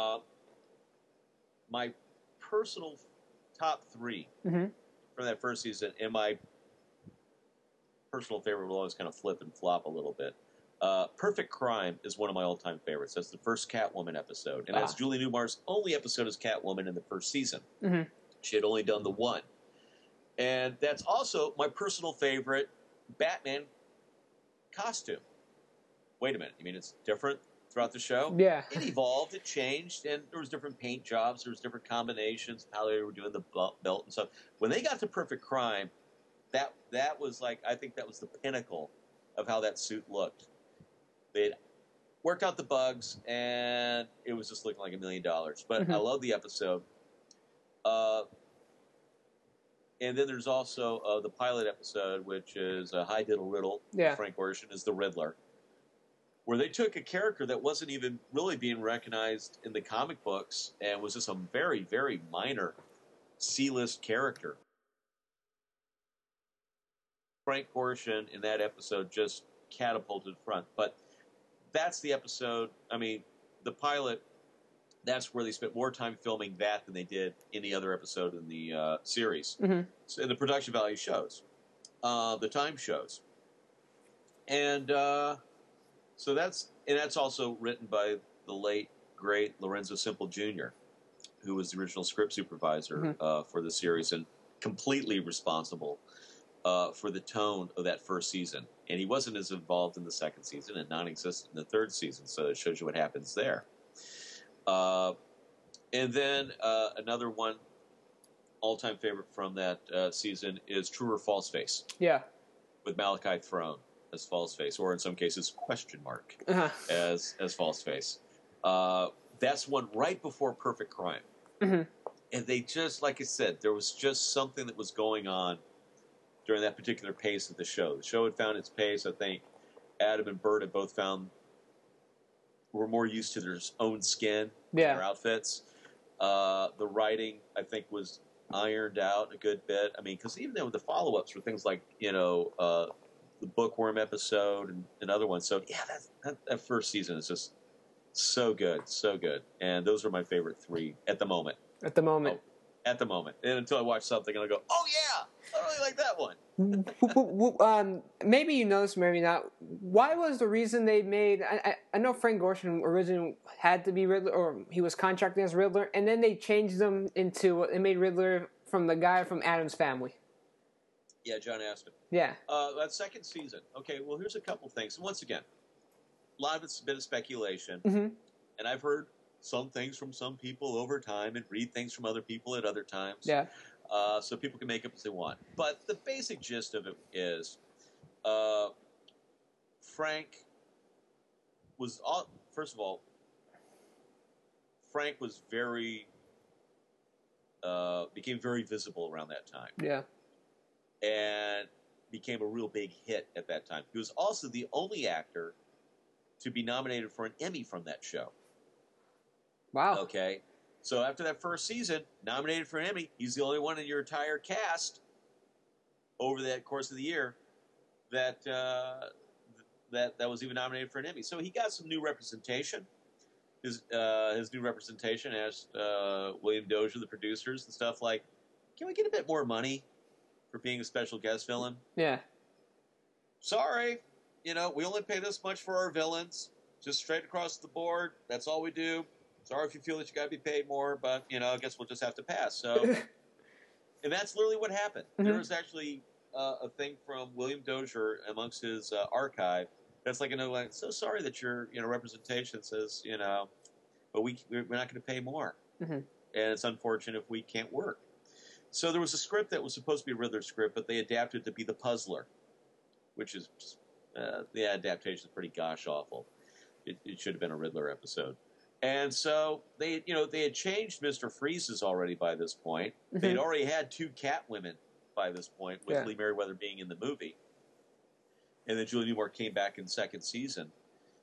my personal top three Mm-hmm. from that first season, and my personal favorite will always kind of flip and flop a little bit. Perfect Crime is one of my all-time favorites. That's the first Catwoman episode. And that's Julie Newmar's only episode as Catwoman in the first season. Mm-hmm. She had only done the one. And that's also my personal favorite Batman costume. Wait a minute. You mean it's different throughout the show? Yeah. It evolved. It changed. And there was different paint jobs. There was different combinations of how they were doing the belt and stuff. When they got to Perfect Crime, that was like, I think that was the pinnacle of how that suit looked. They'd worked out the bugs, and it was just looking like $1 million. But Mm-hmm. I love the episode. And then there's also the pilot episode, which is Hi Diddle Riddle. Yeah. Frank Ocean is the Riddler, where they took a character that wasn't even really being recognized in the comic books and was just a very, very minor C-list character. Frank Gorshin in that episode just catapulted front. But that's the episode. I mean, the pilot, that's where they spent more time filming that than they did any other episode in the series. Mm-hmm. So, and the production value shows. The time shows. And so that's also written by the late, great Lorenzo Simple Jr., who was the original script supervisor for the series and completely responsible for the tone of that first season. And he wasn't as involved in the second season and non-existent in the third season, so it shows you what happens there. And then another one, all-time favorite from that season is True or False Face. Yeah. With Malachi Throne as False Face, or in some cases, question mark as False Face. That's one right before Perfect Crime. Mm-hmm. And they just, like I said, there was just something that was going on during that particular pace of the show. The show had found its pace. I think Adam and Bert had both were more used to their own skin, their outfits. The writing, I think, was ironed out a good bit. I mean, because even then with the follow-ups were things like, you know, the Bookworm episode and other ones. So, yeah, that first season is just so good, so good. And those are my favorite three at the moment. At the moment. At the moment. And until I watch something and I go, oh, yeah, I really like that one. Maybe you know this, maybe not. Why was the reason they made... I know Frank Gorshin originally had to be Riddler, or he was contracted as Riddler, and then they changed them into... They made Riddler from the guy from Addams Family. Yeah, John Astin. Yeah. That second season. Okay, well, here's a couple things. Once again, a lot of it's a bit of speculation. Mm-hmm. And I've heard some things from some people over time and read things from other people at other times. Yeah. So people can make up as they want. But the basic gist of it is Frank was, first of all, Frank was became very visible around that time. Yeah. And became a real big hit at that time. He was also the only actor to be nominated for an Emmy from that show. Wow. Okay. So after that first season, nominated for an Emmy, he's the only one in your entire cast over that course of the year that was even nominated for an Emmy. So he got some new representation. His new representation asked William Dozier, the producers, and stuff like, can we get a bit more money for being a special guest villain? Yeah. Sorry, we only pay this much for our villains, just straight across the board. That's all we do. Sorry if you feel that you got to be paid more, but I guess we'll just have to pass. So, and that's literally what happened. Mm-hmm. There was actually a thing from William Dozier amongst his archive that's like, so sorry that your representation says but we're not going to pay more, mm-hmm. and it's unfortunate if we can't work. So there was a script that was supposed to be a Riddler script, but they adapted it to be the Puzzler, which is the adaptation is pretty gosh awful. It should have been a Riddler episode. And so they had changed Mr. Freeze's already by this point. Mhm. They'd already had 2 Catwomen by this point, with Yeah. Lee Merriweather being in the movie. And then Julie Newmar came back in the second season.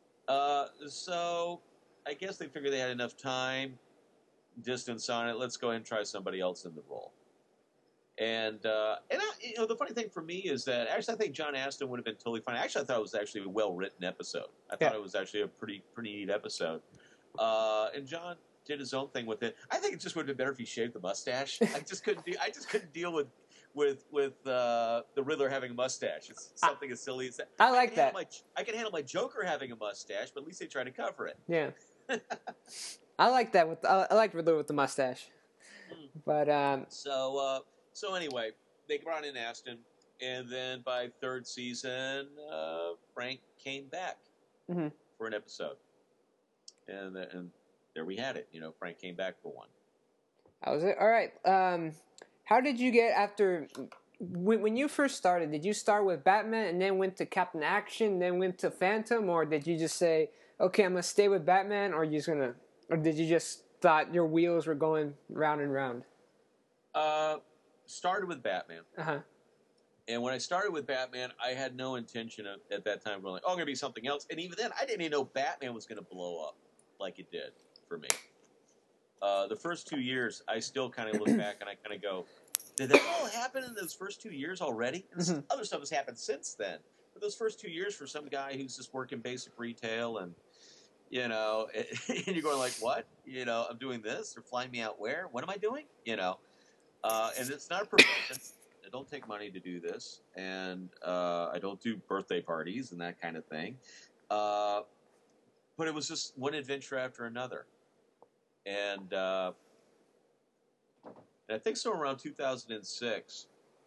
So I guess they figured they had enough time, distance on it. Let's go ahead and try somebody else in the role. And the funny thing for me is that actually I think John Astin would have been totally fine. Actually, I thought it was actually a well-written episode. I thought it was actually a pretty neat episode. And John did his own thing with it. I think it just would have been better if he shaved the mustache. I just couldn't deal with the Riddler having a mustache. It's something as silly as that. I like that. I can handle my Joker having a mustache, but at least they try to cover it. Yeah. I like that. I like Riddler with the mustache. But So anyway, they brought in Astin, and then by 3rd season, Frank came back for an episode, and there we had it. Frank came back for one. that was it. All right. How did you get after when you first started? Did you start with Batman and then went to Captain Action, then went to Phantom, or did you just say, "Okay, I'm gonna stay with Batman," or did you just thought your wheels were going round and round? Started with Batman. Uh-huh. And when I started with Batman, I had no intention of, at that time, going like, "Oh, I'm going to be something else." And even then, I didn't even know Batman was going to blow up like it did for me. The first 2 years, I still kind of look back and I kind of go, "Did that all happen in those first 2 years already?" And other stuff has happened since then. But those first 2 years for some guy who's just working basic retail and, and you're going like, "What? I'm doing this. They're flying me out where? What am I doing?" And it's not a promotion. I don't take money to do this, and I don't do birthday parties and that kind of thing. But it was just one adventure after another. And I think so around 2006,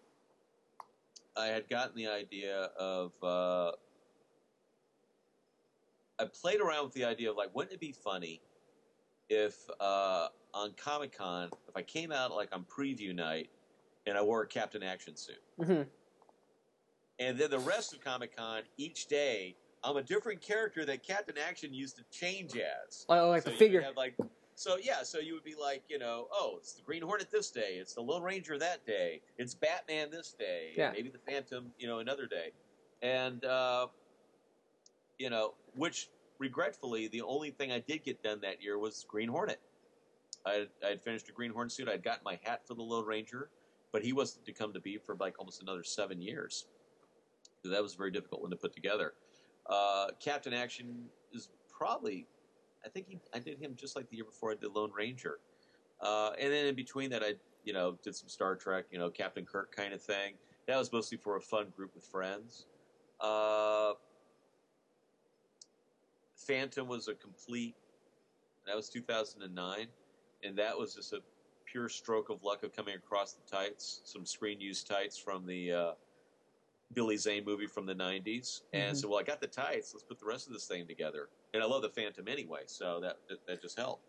I had gotten the idea of... I played around with the idea of, like, wouldn't it be funny if on Comic-Con, if I came out like on preview night and I wore a Captain Action suit. Mm-hmm. And then the rest of Comic-Con, each day, I'm a different character that Captain Action used to change as. Oh, like so the figure. So you would be like, it's the Green Hornet this day, it's the Lone Ranger that day, it's Batman this day, Yeah. maybe the Phantom, another day. And, which, regretfully, the only thing I did get done that year was Green Hornet. I had finished a Green Hornet suit. I'd gotten my hat for the Lone Ranger, but he wasn't to come to be for like almost another 7 years. So that was a very difficult one to put together. Captain Action is probably, I did him just like the year before I did Lone Ranger. And then in between that, I did some Star Trek, Captain Kirk kind of thing. That was mostly for a fun group with friends. Phantom was that was 2009. And that was just a pure stroke of luck of coming across the tights, some screen-used tights from the Billy Zane movie from the 90s. And so, I got the tights. Let's put the rest of this thing together. And I love the Phantom anyway, so that just helped.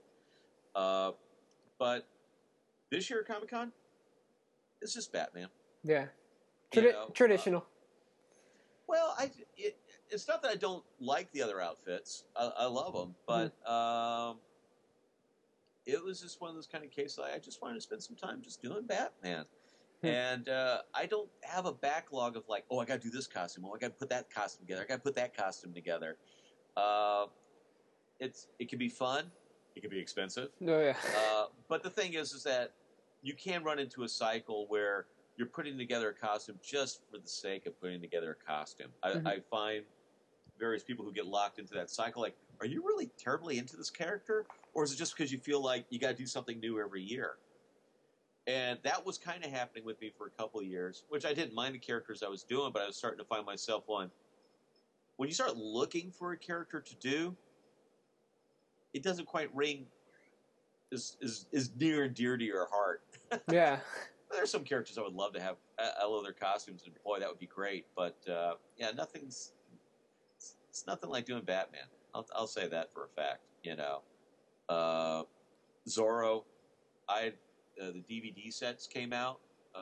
But this year at Comic-Con, it's just Batman. Yeah. Traditional. Well, it's not that I don't like the other outfits. I love them, but... it was just one of those kind of cases. I just wanted to spend some time just doing Batman. And I don't have a backlog of like, I got to do this costume. I got to put that costume together. I got to put that costume together. It can be fun. It can be expensive. Oh, yeah. But the thing is that you can run into a cycle where you're putting together a costume just for the sake of putting together a costume. I find various people who get locked into that cycle like, are you really terribly into this character? Or is it just because you feel like you got to do something new every year? And that was kind of happening with me for a couple of years, which I didn't mind the characters I was doing, but I was starting to find myself when you start looking for a character to do, it doesn't quite ring as near and dear to your heart. Yeah. There's some characters I would love to have. I love their costumes, and boy, that would be great. But it's nothing like doing Batman. I'll say that for a fact. Zorro, I the DVD sets came out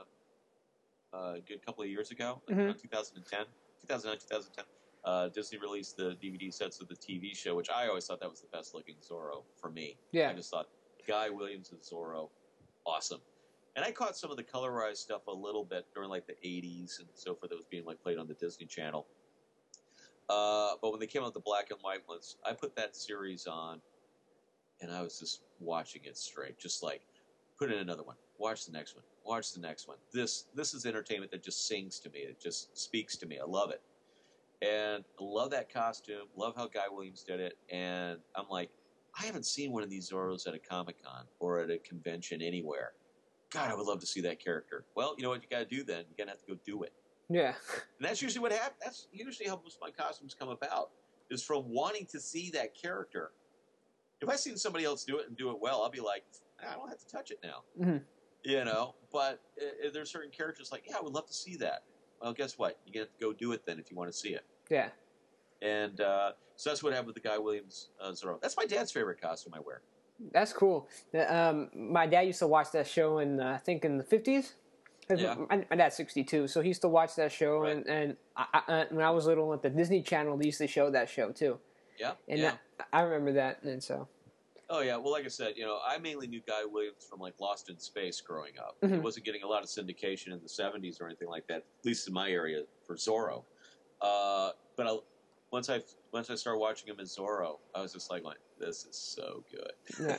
a good couple of years ago, Mhm. around 2010, 2009, 2010. Disney released the DVD sets of the TV show, which I always thought that was the best looking Zorro for me. Yeah. I just thought Guy Williams as Zorro, awesome. And I caught some of the colorized stuff a little bit during like the 80s and so forth that was being like played on the Disney Channel. But when they came out the black and white ones, I put that series on and I was just watching it straight, just like put in another one, watch the next one, watch the next one. This is entertainment that just sings to me. It just speaks to me. I love it. And I love that costume, love how Guy Williams did it, and I'm like, I haven't seen one of these Zorros at a Comic-Con or at a convention anywhere. God, I would love to see that character. Well, you know what you got to do then? You're going to have to go do it. Yeah. And that's usually what happens. That's usually how most of my costumes come about, is from wanting to see that character. If I seen somebody else do it and do it well, I'll be like, I don't have to touch it now. Mm-hmm. You know, but there's certain characters like, yeah, I would love to see that. Well, guess what? You're going to have to go do it then if you want to see it. Yeah. And so that's what happened with the Guy Williams Zorro. That's my dad's favorite costume I wear. That's cool. My dad used to watch that show in, I think, in the 50s. Yeah. My dad's 62, so he used to watch that show. Right. And when I was little, at the Disney Channel, they used to show that show, too. Yeah. And yeah. I remember that, and so... Oh, yeah. Well, like I said, you know, I mainly knew Guy Williams from, like, Lost in Space growing up. Mm-hmm. He wasn't getting a lot of syndication in the 70s or anything like that, at least in my area, for Zorro. But once I started watching him as Zorro, I was just like, this is so good. Yeah.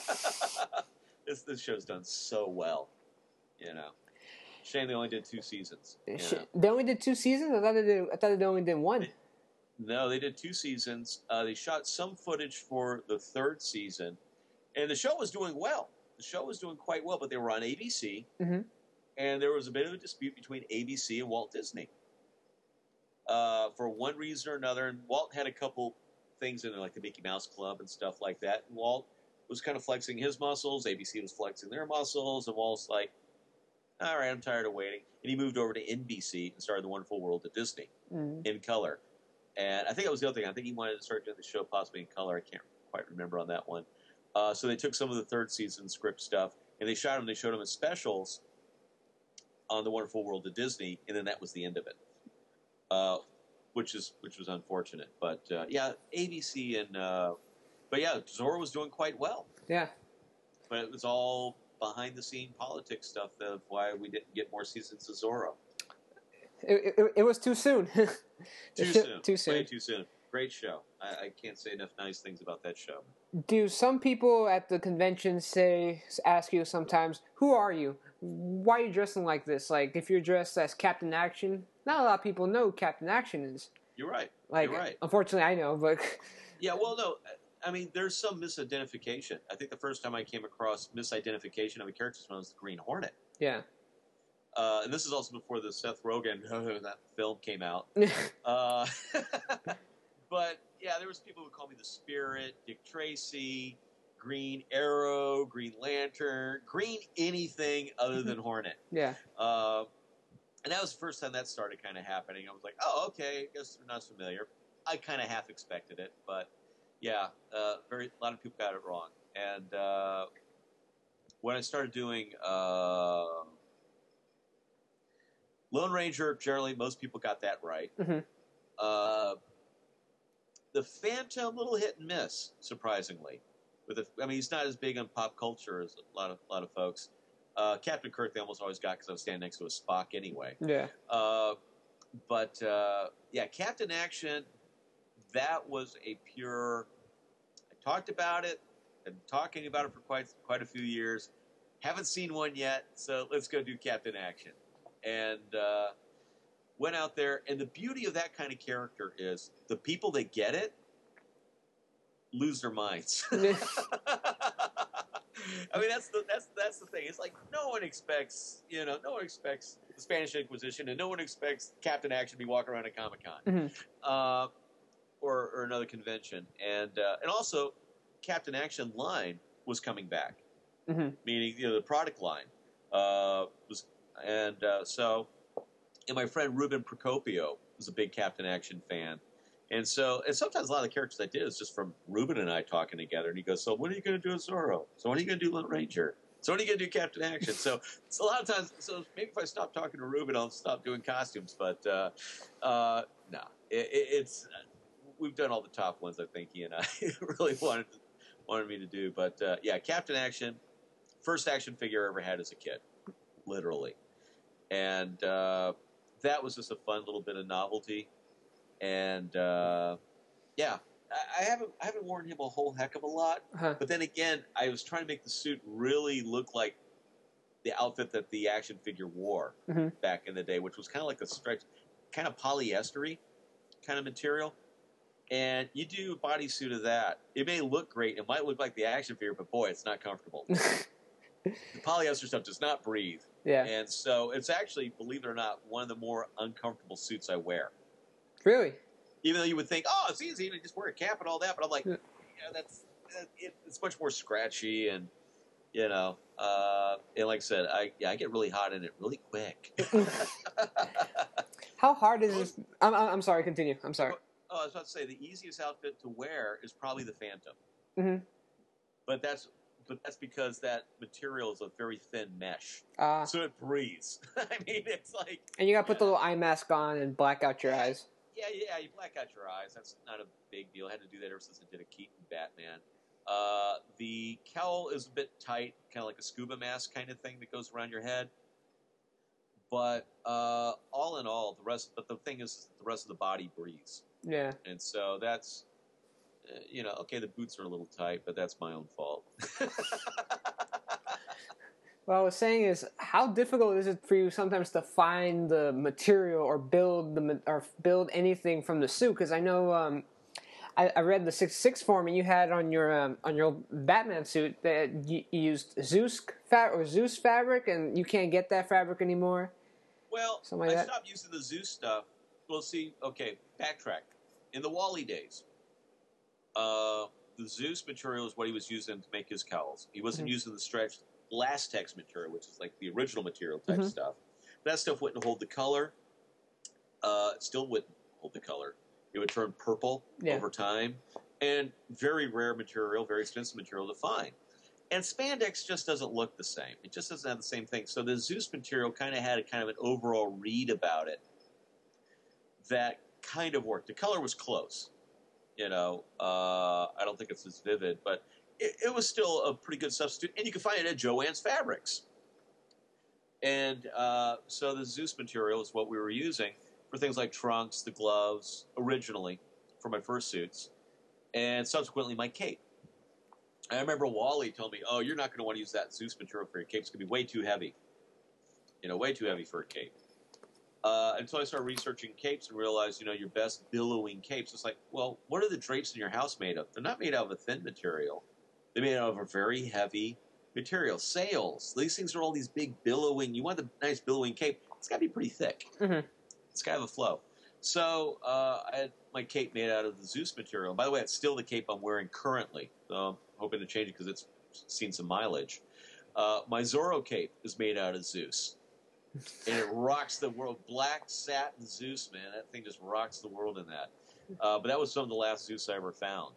This show's done so well, you know. Shame they only did 2 seasons. You know? They only did 2 seasons? I thought they only did 1. No, they did 2 seasons. They shot some footage for the 3rd season, and the show was doing well. The show was doing quite well, but they were on ABC, Mm-hmm. and there was a bit of a dispute between ABC and Walt Disney for one reason or another. And Walt had a couple things in there, like the Mickey Mouse Club and stuff like that. And Walt was kind of flexing his muscles. ABC was flexing their muscles, and Walt's like, all right, I'm tired of waiting. And he moved over to NBC and started The Wonderful World of Disney in color. And I think that was the other thing. I think he wanted to start doing the show possibly in color. I can't quite remember on that one. So they took some of the 3rd season script stuff, and they showed them as specials on The Wonderful World of Disney, and then that was the end of it, which was unfortunate. But, yeah, ABC and... but, yeah, Zorro was doing quite well. Yeah. But it was all behind-the-scene politics stuff of why we didn't get more seasons of Zorro. It was too soon. Too soon. Too soon. Way too soon. Great show. I can't say enough nice things about that show. Do some people at the convention ask you sometimes, who are you? Why are you dressing like this? Like, if you're dressed as Captain Action, not a lot of people know who Captain Action is. You're right. Like, You're right. Unfortunately, I know, but... Yeah, well, no. I mean, there's some misidentification. I think the first time I came across misidentification of a character was when I was the Green Hornet. Yeah. And this is also before the Seth Rogen that film came out. But yeah, there was people who called me the Spirit, Dick Tracy, Green Arrow, Green Lantern, Green anything other than Hornet. Yeah. And that was the first time that started kind of happening. I was like, oh, okay, I guess they're not familiar. I kind of half expected it, but yeah, a lot of people got it wrong. And when I started doing Lone Ranger, generally most people got that right. Mm-hmm. The Phantom, little hit and miss, surprisingly. He's not as big on pop culture as a lot of folks. Captain Kirk, they almost always got because I was standing next to a Spock anyway. Yeah. But Captain Action, that was a pure. I talked about it. I've been talking about it for quite a few years. Haven't seen one yet, so let's go do Captain Action. And went out there, and the beauty of that kind of character is the people that get it lose their minds. I mean, that's the thing. It's like no one expects the Spanish Inquisition, and no one expects Captain Action to be walking around at Comic-Con or another convention, and also Captain Action line was coming back, meaning the product line was, so. And my friend Ruben Procopio was a big Captain Action fan. And sometimes a lot of the characters I did is just from Ruben and I talking together. And he goes, so what are you going to do as Zorro? So what are you going to do Lone Ranger? So when are you going to do Captain Action? So it's a lot of times. So maybe if I stop talking to Ruben, I'll stop doing costumes. But no, it's we've done all the top ones. I think he and I really wanted me to do. But yeah, Captain Action, first action figure I ever had as a kid, literally, and that was just a fun little bit of novelty. And yeah. I haven't worn him a whole heck of a lot, but then again, I was trying to make the suit really look like the outfit that the action figure wore back in the day, which was kind of like a stretch, kind of polyestery kind of material. And you do a bodysuit of that, it may look great, it might look like the action figure, but boy, it's not comfortable. The polyester stuff does not breathe, and so it's actually, believe it or not, one of the more uncomfortable suits I wear. Really? Even though you would think, oh, it's easy to just wear a cap and all that, but I'm like, it's much more scratchy, and and like I said, I get really hot in it really quick. How hard is this? I'm sorry. Continue. I'm sorry. Oh, I was about to say the easiest outfit to wear is probably the Phantom, but that's because that material is a very thin mesh, so it breathes. I mean, it's like, and you got to put the little eye mask on and black out your eyes. Yeah, you black out your eyes. That's not a big deal. I had to do that ever since I did a Keaton Batman. The cowl is a bit tight, kind of like a scuba mask kind of thing that goes around your head. But all in all, the thing is, the rest of the body breathes. Yeah. And so that's, okay, the boots are a little tight, but that's my own fault. What I was saying is, how difficult is it for you sometimes to find the material or build anything from the suit? Because I know I read the 66 form, and you had on your Batman suit that you used Zeus fabric, and you can't get that fabric anymore. Well, like I stopped using the Zeus stuff. Well, see, okay, backtrack. In the Wally days, the Zeus material is what he was using to make his cowls. He wasn't using the stretched Lastex material, which is like the original material type stuff. But that stuff wouldn't hold the color. It still wouldn't hold the color. It would turn purple over time. And very rare material, very expensive material to find. And spandex just doesn't look the same. It just doesn't have the same thing. So the Zeus material kind of had an overall read about it that kind of worked. The color was close. I don't think it's as vivid, but it was still a pretty good substitute, and you can find it at Joann's Fabrics. And so the Zeus material is what we were using for things like trunks, the gloves, originally, for my first suits, and subsequently my cape. I remember Wally told me, oh, you're not going to want to use that Zeus material for your cape. It's going to be way too heavy. Way too heavy for a cape. Until I started researching capes and realized, your best billowing capes. It's like, well, what are the drapes in your house made of? They're not made out of a thin material. They're made out of a very heavy material. Sails. These things are all these big billowing. You want the nice billowing cape. It's got to be pretty thick. It's got to have a flow. So I had my cape made out of the Zeus material. By the way, it's still the cape I'm wearing currently. So I'm hoping to change it because it's seen some mileage. My Zorro cape is made out of Zeus. And it rocks the world. Black satin Zeus, man. That thing just rocks the world in that. But that was some of the last Zeus I ever found.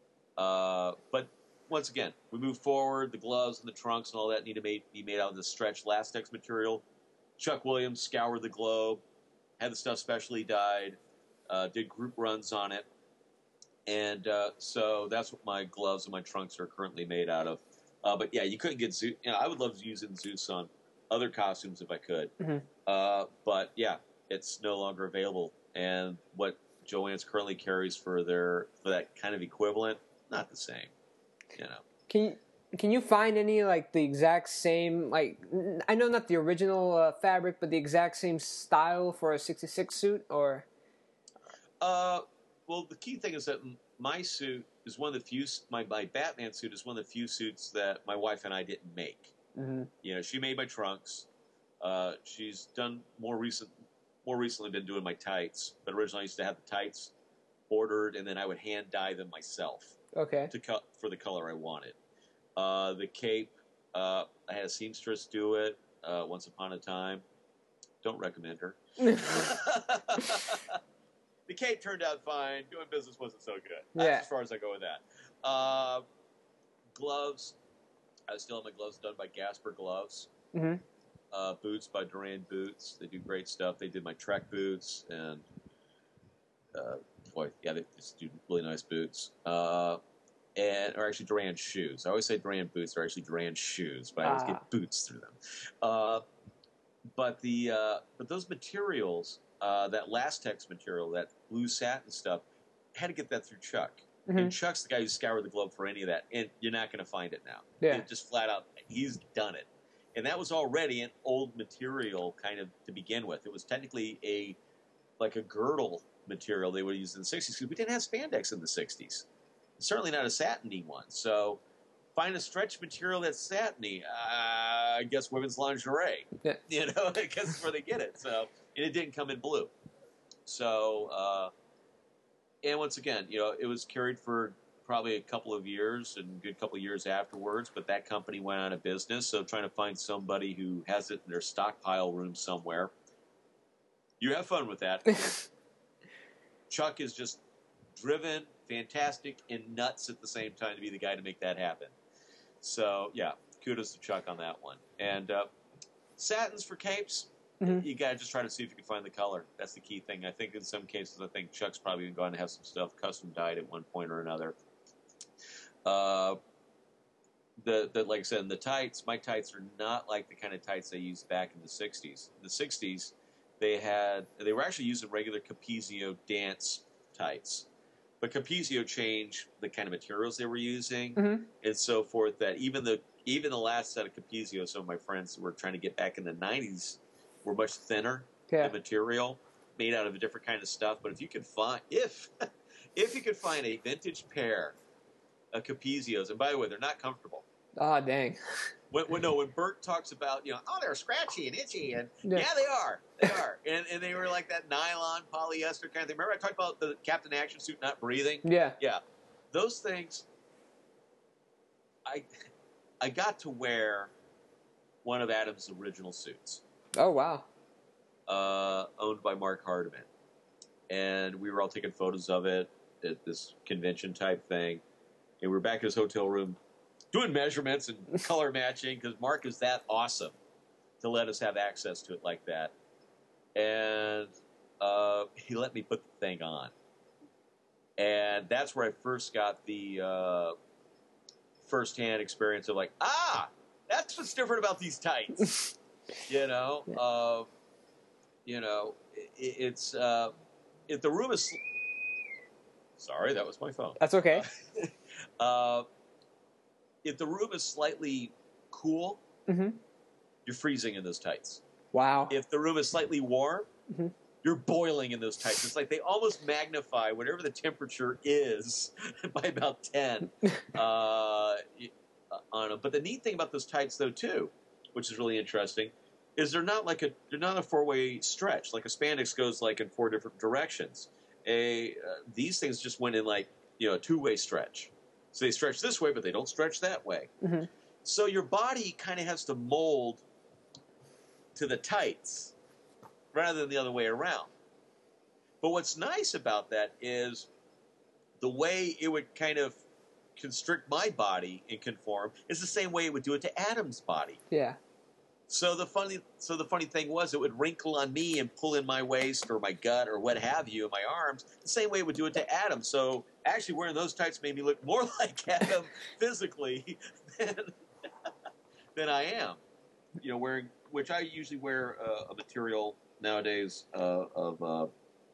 But once again, we move forward. The gloves and the trunks and all that need to be made out of this stretched Lastex material. Chuck Williams scoured the globe, had the stuff specially dyed, did group runs on it. And so that's what my gloves and my trunks are currently made out of. But yeah, you couldn't get Zeus. I would love using Zeus on other costumes if I could. But yeah, it's no longer available. And what Joann's currently carries for that kind of equivalent, not the same. Can you find any like the exact same, like, I know not the original fabric, but the exact same style for a 66 suit, or? Well, the key thing is that my suit is one of the few. My Batman suit is one of the few suits that my wife and I didn't make. She made my trunks. She's done more recently been doing my tights, but originally I used to have the tights ordered, and then I would hand dye them myself. Okay. To cut for the color I wanted. The cape, I had a seamstress do it once upon a time. Don't recommend her. The cape turned out fine. Doing business wasn't so good. That's as far as I go with that. Gloves. I still have my gloves done by Gasper Gloves. Mm-hmm. Boots by Duran Boots. They do great stuff. They did my Trek boots, and they just do really nice boots. Or actually Duran shoes. I always say Duran boots. They're actually Duran shoes, but I always get boots through them. But those materials, that Lastex material, that blue satin stuff, had to get that through Chuck. Mm-hmm. And Chuck's the guy who scoured the globe for any of that, and you're not going to find it now. Yeah. It just flat out, he's done it. And that was already an old material kind of to begin with. It was technically like a girdle material they would use in the 60s, because we didn't have spandex in the 60s. Certainly not a satiny one. So find a stretch material that's satiny. I guess women's lingerie. Yeah. I guess that's where they get it. So, and it didn't come in blue. So, and once again, it was carried for probably a couple of years and a good couple of years afterwards, but that company went out of business. So trying to find somebody who has it in their stockpile room somewhere. You have fun with that. Chuck is just driven, fantastic, and nuts at the same time to be the guy to make that happen. So, yeah, kudos to Chuck on that one. And satins for capes, you got to just try to see if you can find the color. That's the key thing. I think in some cases, Chuck's probably going to have some stuff custom dyed at one point or another. Like I said, in the tights, my tights are not like the kind of tights they used back in the 60s. In the 60s, they were actually using regular Capezio dance tights. But Capezio changed the kind of materials they were using and so forth, that even the last set of Capezio, some of my friends were trying to get back in the 90s, were much thinner, the material, made out of a different kind of stuff. But if you could find a vintage pair of Capezios, and by the way, they're not comfortable. Oh, dang. When Bert talks about, they're scratchy and itchy, and yeah they are. And they were like that nylon, polyester kind of thing. Remember I talked about the Captain Action suit not breathing? Yeah. Yeah. Those things, I got to wear one of Adam's original suits. Oh, wow. Owned by Mark Hardiman. And we were all taking photos of it at this convention type thing. And we were back in his hotel room doing measurements and color matching, because Mark is that awesome to let us have access to it like that. And he let me put the thing on. And that's where I first got the first-hand experience of that's what's different about these tights. It's if the room is... Sorry, that was my phone. That's okay. If the room is slightly cool, you're freezing in those tights. Wow. If the room is slightly warm, you're boiling in those tights. It's like they almost magnify whatever the temperature is by about 10 on them. But the neat thing about those tights, though, too, which is really interesting, is they're not a four-way stretch. Like a spandex goes in four different directions. These things just went in a two-way stretch. So they stretch this way, but they don't stretch that way. So your body kind of has to mold to the tights rather than the other way around. But what's nice about that is the way it would kind of constrict my body and conform is the same way it would do it to Adam's body. Yeah. So the funny thing was, it would wrinkle on me and pull in my waist or my gut or what have you in my arms the same way it would do it to Adam. So actually wearing those tights made me look more like Adam physically than I am. Which I usually wear a material nowadays of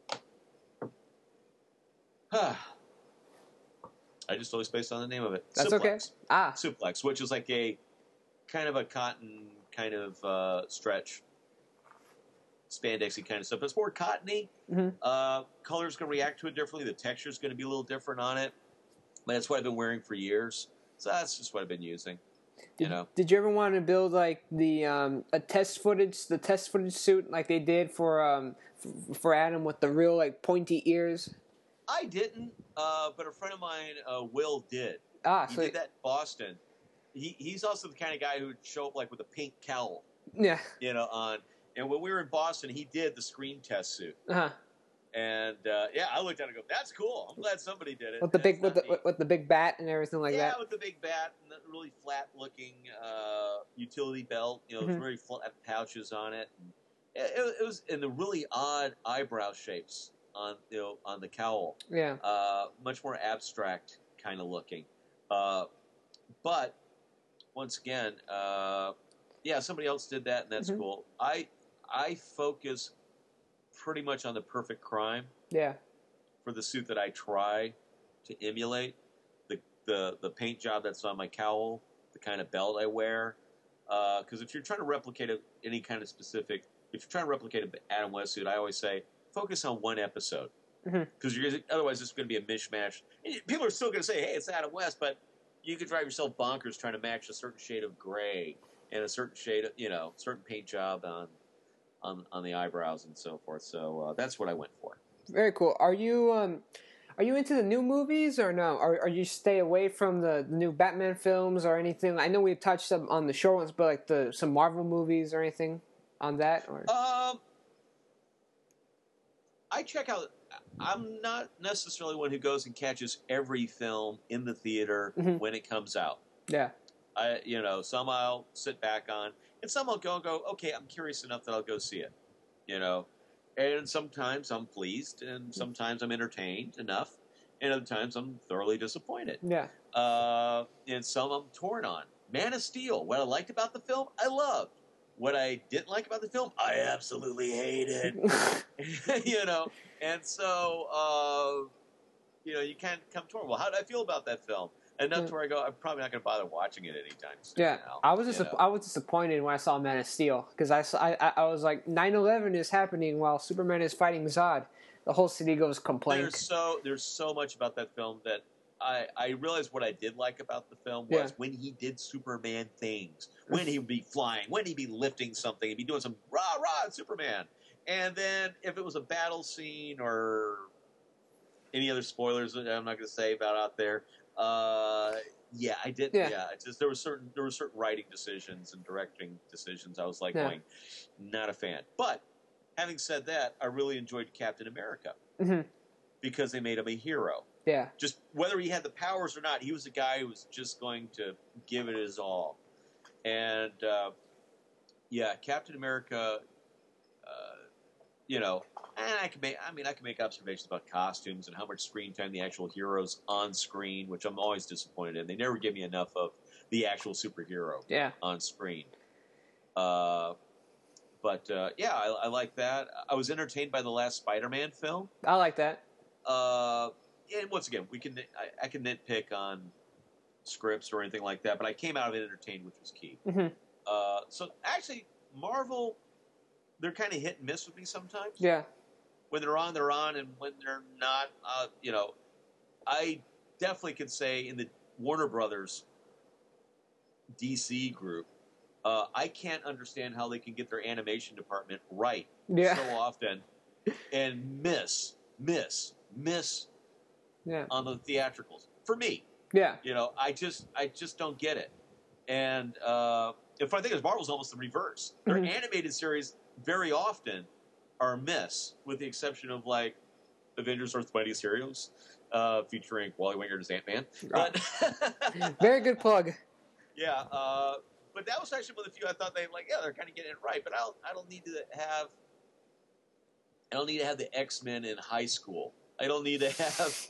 I just always spaced on the name of it. That's Suplex. Okay. Suplex, which is like a kind of a cotton kind of stretch, spandexy kind of stuff. But it's more cottony. Color's going to react to it differently. The texture's going to be a little different on it. But that's what I've been wearing for years. So that's just what I've been using. Did you ever want to build the test footage suit like they did for Adam with the real pointy ears? I didn't, but a friend of mine, Will, did. He did that in Boston. He's also the kind of guy who would show up with a pink cowl. Yeah. On. And when we were in Boston, he did the screen test suit. And I looked at it and go, "That's cool. I'm glad somebody did it." With the And big it's not me. with the big bat and everything like yeah, that. with the big bat and the really flat looking utility belt. You know, Mhm. with very flat pouches on it. And it was in the really odd eyebrow shapes on on the cowl. Yeah. Much more abstract kind of looking. But once again, somebody else did that, and that's Mhm. cool. I focus pretty much on the perfect crime Yeah. for the suit that I try to emulate. The paint job that's on my cowl, the kind of belt I wear. Because if you're trying to replicate any kind of specific, if you're trying to replicate an Adam West suit, I always say focus on one episode. Because otherwise it's going to be a mishmash. People are still going to say, "Hey, it's Adam West," but you could drive yourself bonkers trying to match a certain shade of gray and a certain shade of, certain paint job on the eyebrows and so forth. So that's what I went for. Very cool. Are you into the new movies or no? Are you stay away from the new Batman films or anything? I know we've touched on the short ones, but like some Marvel movies or anything on that? Or I check out. I'm not necessarily one who goes and catches every film in the theater when it comes out. Yeah. Some I'll sit back on, and some I'll go, okay, I'm curious enough that I'll go see it. And sometimes I'm pleased, and sometimes I'm entertained enough, and other times I'm thoroughly disappointed. Yeah. And some I'm torn on. Man of Steel, what I liked about the film, I loved. What I didn't like about the film, I absolutely hated. And so, you can't come torn. Well, how did I feel about that film? Enough to where I go, I'm probably not going to bother watching it anytime soon. Yeah, now, I was disappointed when I saw Man of Steel because I was like 9/11 is happening while Superman is fighting Zod. The whole city goes complaint. There's so much about that film that I realized what I did like about the film was when he did Superman things, when he'd be flying, when he'd be lifting something, he'd be doing some rah Superman, and then if it was a battle scene or any other spoilers that I'm not going to say about out there. I did. Yeah, it's just there were certain writing decisions and directing decisions. I was like going, not a fan. But having said that, I really enjoyed Captain America because they made him a hero. Yeah. Just whether he had the powers or not, he was a guy who was just going to give it his all. And Captain America. And I can make observations about costumes and how much screen time the actual heroes on screen, which I'm always disappointed in. They never give me enough of the actual superhero on screen. I like that. I was entertained by the last Spider-Man film. I like that. And once again, I can nitpick on scripts or anything like that, but I came out of it entertained, which was key. So actually, Marvel, they're kind of hit and miss with me sometimes. Yeah. When they're on, and when they're not, I definitely could say in the Warner Brothers DC group, I can't understand how they can get their animation department right so often and miss on the theatricals. For me. Yeah. I just don't get it. And if I think of Marvel's almost the reverse. Their animated series very often are a miss, with the exception of like Avengers Earth Mightiest Heroes, featuring Wally Winger as Ant-Man. But very good plug. Yeah, but that was actually one of the few I thought they're kind of getting it right. But I don't need to have the X-Men in high school. I don't need to have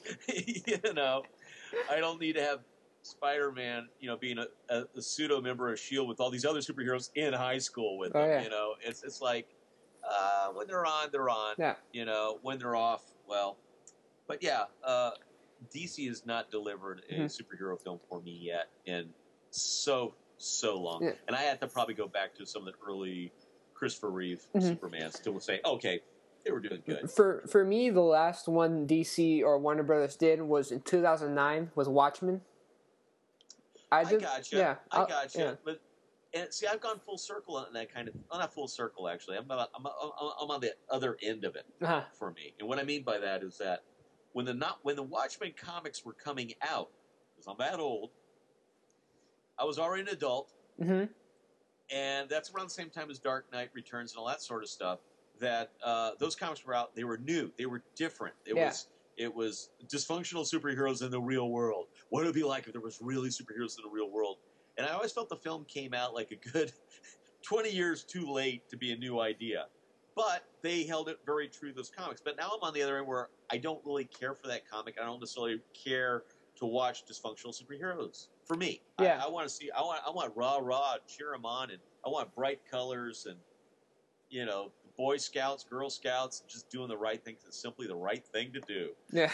I don't need to have Spider-Man, being a pseudo member of S.H.I.E.L.D. with all these other superheroes in high school with them. It's like when they're on, they're on. Yeah. When they're off, well. But DC has not delivered a superhero film for me yet in so long. Yeah. And I had to probably go back to some of the early Christopher Reeve Supermans to say, okay, they were doing good. For me, the last one DC or Warner Brothers did was in 2009 was Watchmen. I gotcha. Yeah, I gotcha. Yeah. But see, I've gone full circle on that kind of. Well, not full circle actually. I'm on the other end of it for me. And what I mean by that is that when the Watchmen comics were coming out, because I'm that old, I was already an adult, and that's around the same time as Dark Knight Returns and all that sort of stuff. that those comics were out. They were new. They were different. It was dysfunctional superheroes in the real world. What would it be like if there was really superheroes in the real world? And I always felt the film came out like a good 20 years too late to be a new idea. But they held it very true to those comics. But now I'm on the other end where I don't really care for that comic. I don't necessarily care to watch dysfunctional superheroes. For me, Yeah. I want to see. I want rah, cheer them on, and I want bright colors and Boy Scouts, Girl Scouts, just doing the right thing. It's simply the right thing to do. Yeah.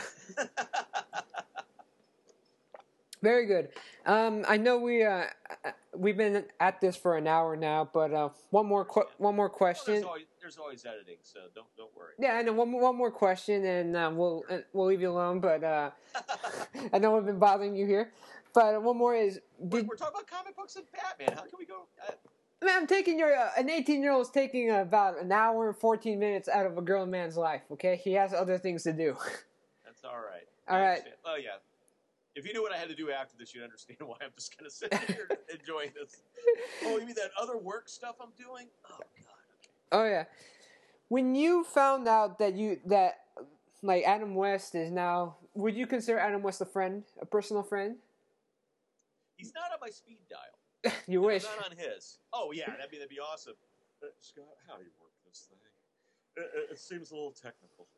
Very good. I know we've been at this for an hour now, but one more question. Well, there's always editing, so don't worry. Yeah, I know. One more question, and we'll leave you alone. But I know I've been bothering you here. But one more is we're talking about comic books and Batman. How can we go? Man, I'm taking an 18-year-old is taking about an hour and 14 minutes out of a grown man's life. Okay, he has other things to do. That's all right. All right. Oh yeah. If you knew what I had to do after this, you'd understand why I'm just going to sit here enjoying this. Oh, you mean that other work stuff I'm doing? Oh, God. Okay. Oh, yeah. When you found out that like Adam West is now, would you consider Adam West a personal friend? He's not on my speed dial. You wish. I'm not on his. Oh, yeah, that'd be awesome. Scott, how do you work this thing? It seems a little technical.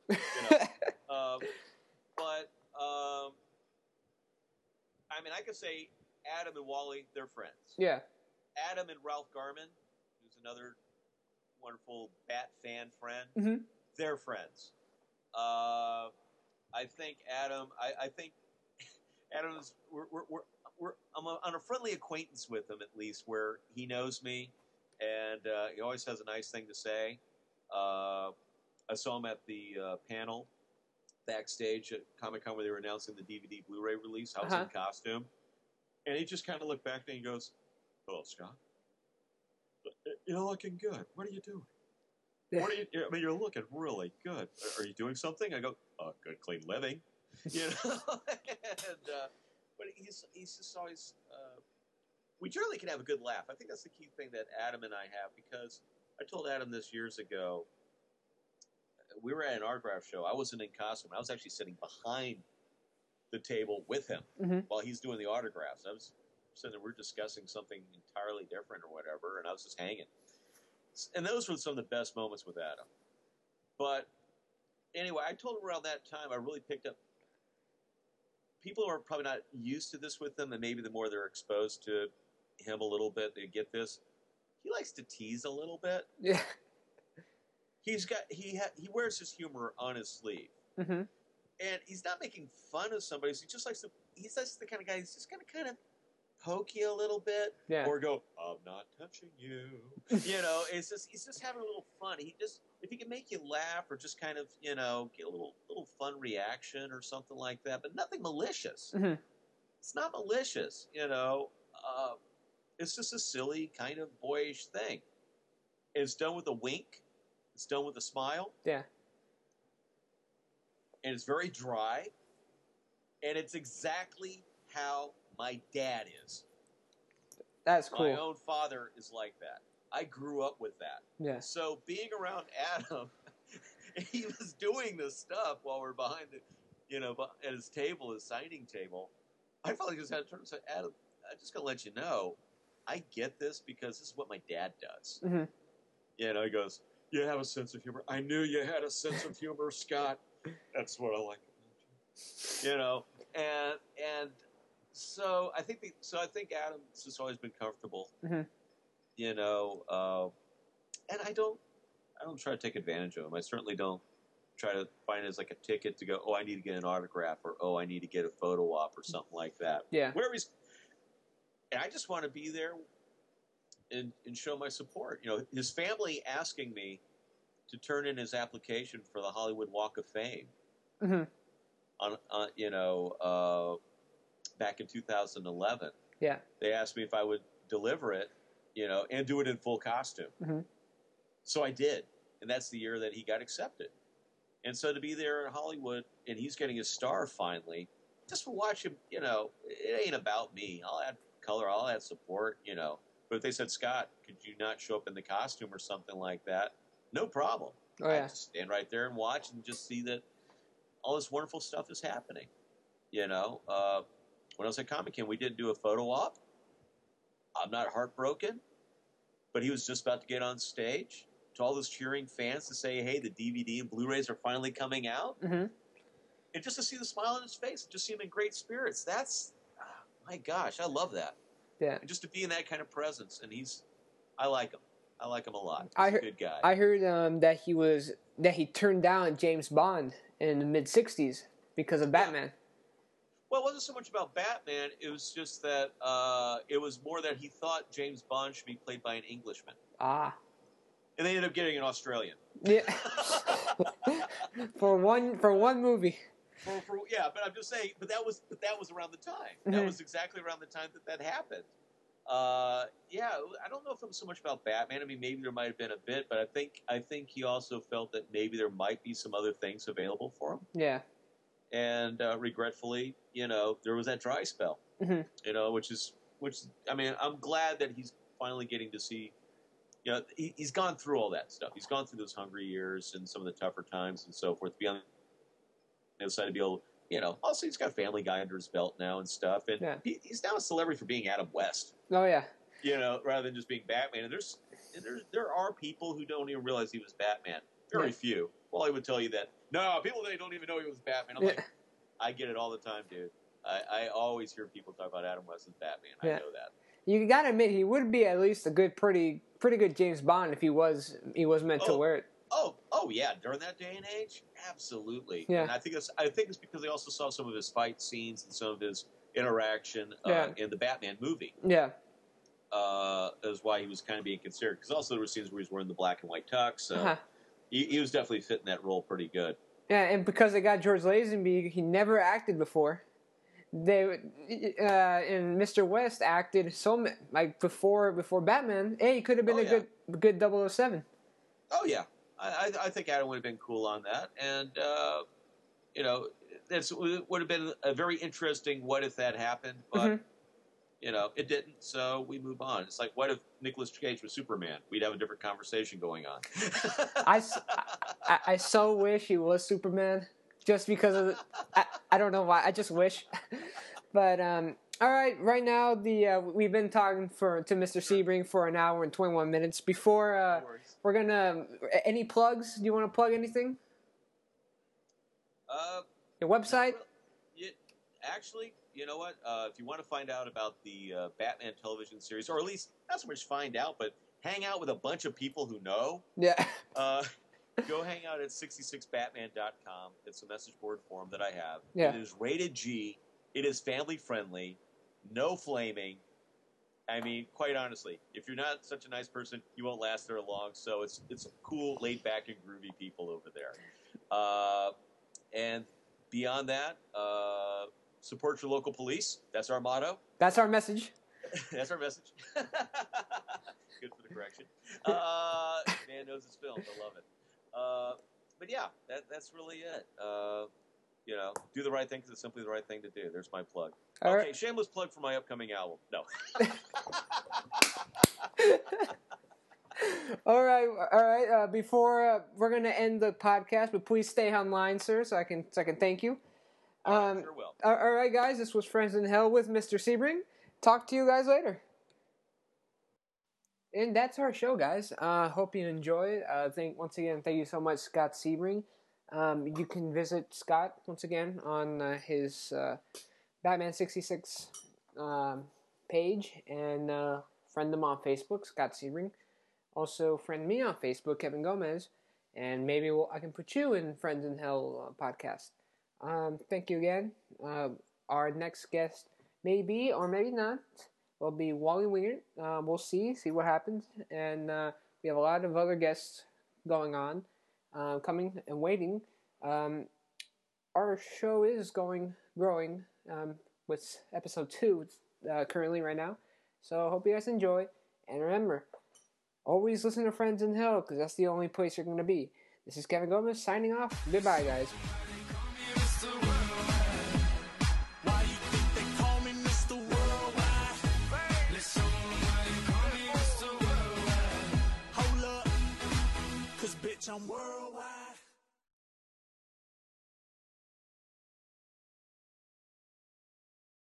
I mean, I could say Adam and Wally, they're friends. Yeah. Adam and Ralph Garman, who's another wonderful Bat fan friend, they're friends. I think Adam. I think Adam's. I'm on a friendly acquaintance with him at least, where he knows me, and he always has a nice thing to say. I saw him at the panel backstage at Comic-Con where they were announcing the DVD Blu-ray release. I was in costume. And he just kind of looked back at me and goes, "Hello, Scott. You're looking good. What are you doing? Yeah. You're looking really good. Are you doing something?" I go, "Good, clean living." But he's just always... we generally can have a good laugh. I think that's the key thing that Adam and I have, because I told Adam this years ago. We were at an autograph show. I wasn't in costume. I was actually sitting behind the table with him while he's doing the autographs. I was sitting there, we're discussing something entirely different or whatever, and I was just hanging. And those were some of the best moments with Adam. But anyway, I told him around that time I really picked up. People are probably not used to this with him, and maybe the more they're exposed to him a little bit, they get this. He likes to tease a little bit. Yeah. He wears his humor on his sleeve, and he's not making fun of somebody. He just likes to. He's just the kind of guy. He's just going to kind of poke you a little bit, or go, "I'm not touching you." It's just he's just having a little fun. If he can make you laugh or just kind of get a little fun reaction or something like that, but nothing malicious. It's not malicious, It's just a silly kind of boyish thing. It's done with a wink. It's done with a smile. Yeah. And it's very dry. And it's exactly how my dad is. That's cool. My own father is like that. I grew up with that. Yeah. So being around Adam, he was doing this stuff while we're behind at his table, his signing table. I felt like I just had to turn and say, "Adam, I'm just going to let you know, I get this because this is what my dad does." He goes, "You have a sense of humor. I knew you had a sense of humor, Scott. That's what I like about you." And so I think Adam's just always been comfortable. And I don't try to take advantage of him. I certainly don't try to find it as like a ticket to go, "Oh, I need to get an autograph," or "Oh, I need to get a photo op," or something like that. Yeah. And I just want to be there and show my support. His family asking me to turn in his application for the Hollywood Walk of Fame. Back in 2011. Yeah. They asked me if I would deliver it, and do it in full costume. So I did, and that's the year that he got accepted. And so to be there in Hollywood, and he's getting his star finally, just to watch him, it ain't about me. I'll add color, I'll add support, But if they said, "Scott, could you not show up in the costume or something like that?" No problem. Oh, I yeah. just stand right there and watch and just see that all this wonderful stuff is happening. You know, when I was at Comic-Con, we didn't do a photo op. I'm not heartbroken, but he was just about to get on stage to all those cheering fans to say, hey, the DVD and Blu-rays are finally coming out. Mm-hmm. And just to see the smile on his face, just see him in great spirits. That's, my gosh, I love that. Yeah. And just to be in that kind of presence. And I like him. I like him a lot. He's I a heard, good guy. I heard that he turned down James Bond in the mid-'60s because of Batman. Well, it wasn't so much about Batman. It was just that it was more that he thought James Bond should be played by an Englishman. Ah. And they ended up getting an Australian. Yeah. for one movie. Yeah, but I'm just saying. But that was around the time. Mm-hmm. That was exactly around the time that happened. Yeah, I don't know if it was so much about Batman. I mean, maybe there might have been a bit, but I think he also felt that maybe there might be some other things available for him. Yeah. And regretfully, there was that dry spell. Mm-hmm. Which I mean, I'm glad that he's finally getting to see. He's gone through all that stuff. He's gone through those hungry years and some of the tougher times and so forth. To be on the other side to be able, also he's got Family Guy under his belt now and stuff. And yeah. He's now a celebrity for being Adam West. Oh yeah. Rather than just being Batman. And there are people who don't even realize he was Batman. Very few. Well, I would tell you that. No, people they don't even know he was Batman. I'm like, I get it all the time, dude. I always hear people talk about Adam West as Batman. I know that. You gotta admit, he would be at least a good, pretty good James Bond if he was meant to wear it. Oh yeah, during that day and age, absolutely. Yeah. And I think it's because they also saw some of his fight scenes and some of his interaction in the Batman movie. Yeah. Is why he was kind of being considered. Because also there were scenes where he was wearing the black and white tux, so he was definitely fitting that role pretty good. Yeah, and because they got George Lazenby, he never acted before. And Mr. West acted before Batman. Hey, he could have been a good 007. Oh yeah, I think Adam would have been cool on that, and it would have been a very interesting what if that happened, but it didn't, so we move on. It's like, what if Nicolas Cage was Superman? We'd have a different conversation going on. I so wish he was Superman. Just because of I don't know why. I just wish. But all right, right now we've been talking to Mr. Sebring for an hour and 21 minutes. Before we're gonna any plugs? Do you want to plug anything? Your website? Actually, you know what? If you want to find out about the Batman television series, or at least not so much find out, but hang out with a bunch of people who know. Yeah. Go hang out at 66batman.com. It's a message board forum that I have. Yeah. It is rated G. It is family friendly. No flaming. I mean, quite honestly, if you're not such a nice person, you won't last there long. So it's cool, laid back, and groovy people over there. And beyond that, support your local police. That's our motto. That's our message. That's our message. Good for the correction. Man knows his films. I love it. But yeah, that's really it. Do the right thing because it's simply the right thing to do. There's my plug. All okay, right. Shameless plug for my upcoming album. No. All right. Before we're gonna end the podcast, but please stay online, sir, so I can thank you. Sure will. All right, guys. This was Friends in Hell with Mr. Sebring. Talk to you guys later. And that's our show, guys. Hope you enjoyed. Once again, thank you so much, Scott Sebring. You can visit Scott once again on his Batman 66 page and friend him on Facebook, Scott Sebring. Also, friend me on Facebook, Kevin Gomez, and maybe I can put you in Friends in Hell podcast. Thank you again. Our next guest may be or maybe not. Will be Wally Wingert. We'll see what happens. And we have a lot of other guests going on, coming and waiting. Our show is growing with episode 2 currently right now. So I hope you guys enjoy. And remember, always listen to Friends in Hell because that's the only place you're going to be. This is Kevin Gomez signing off. Goodbye, guys.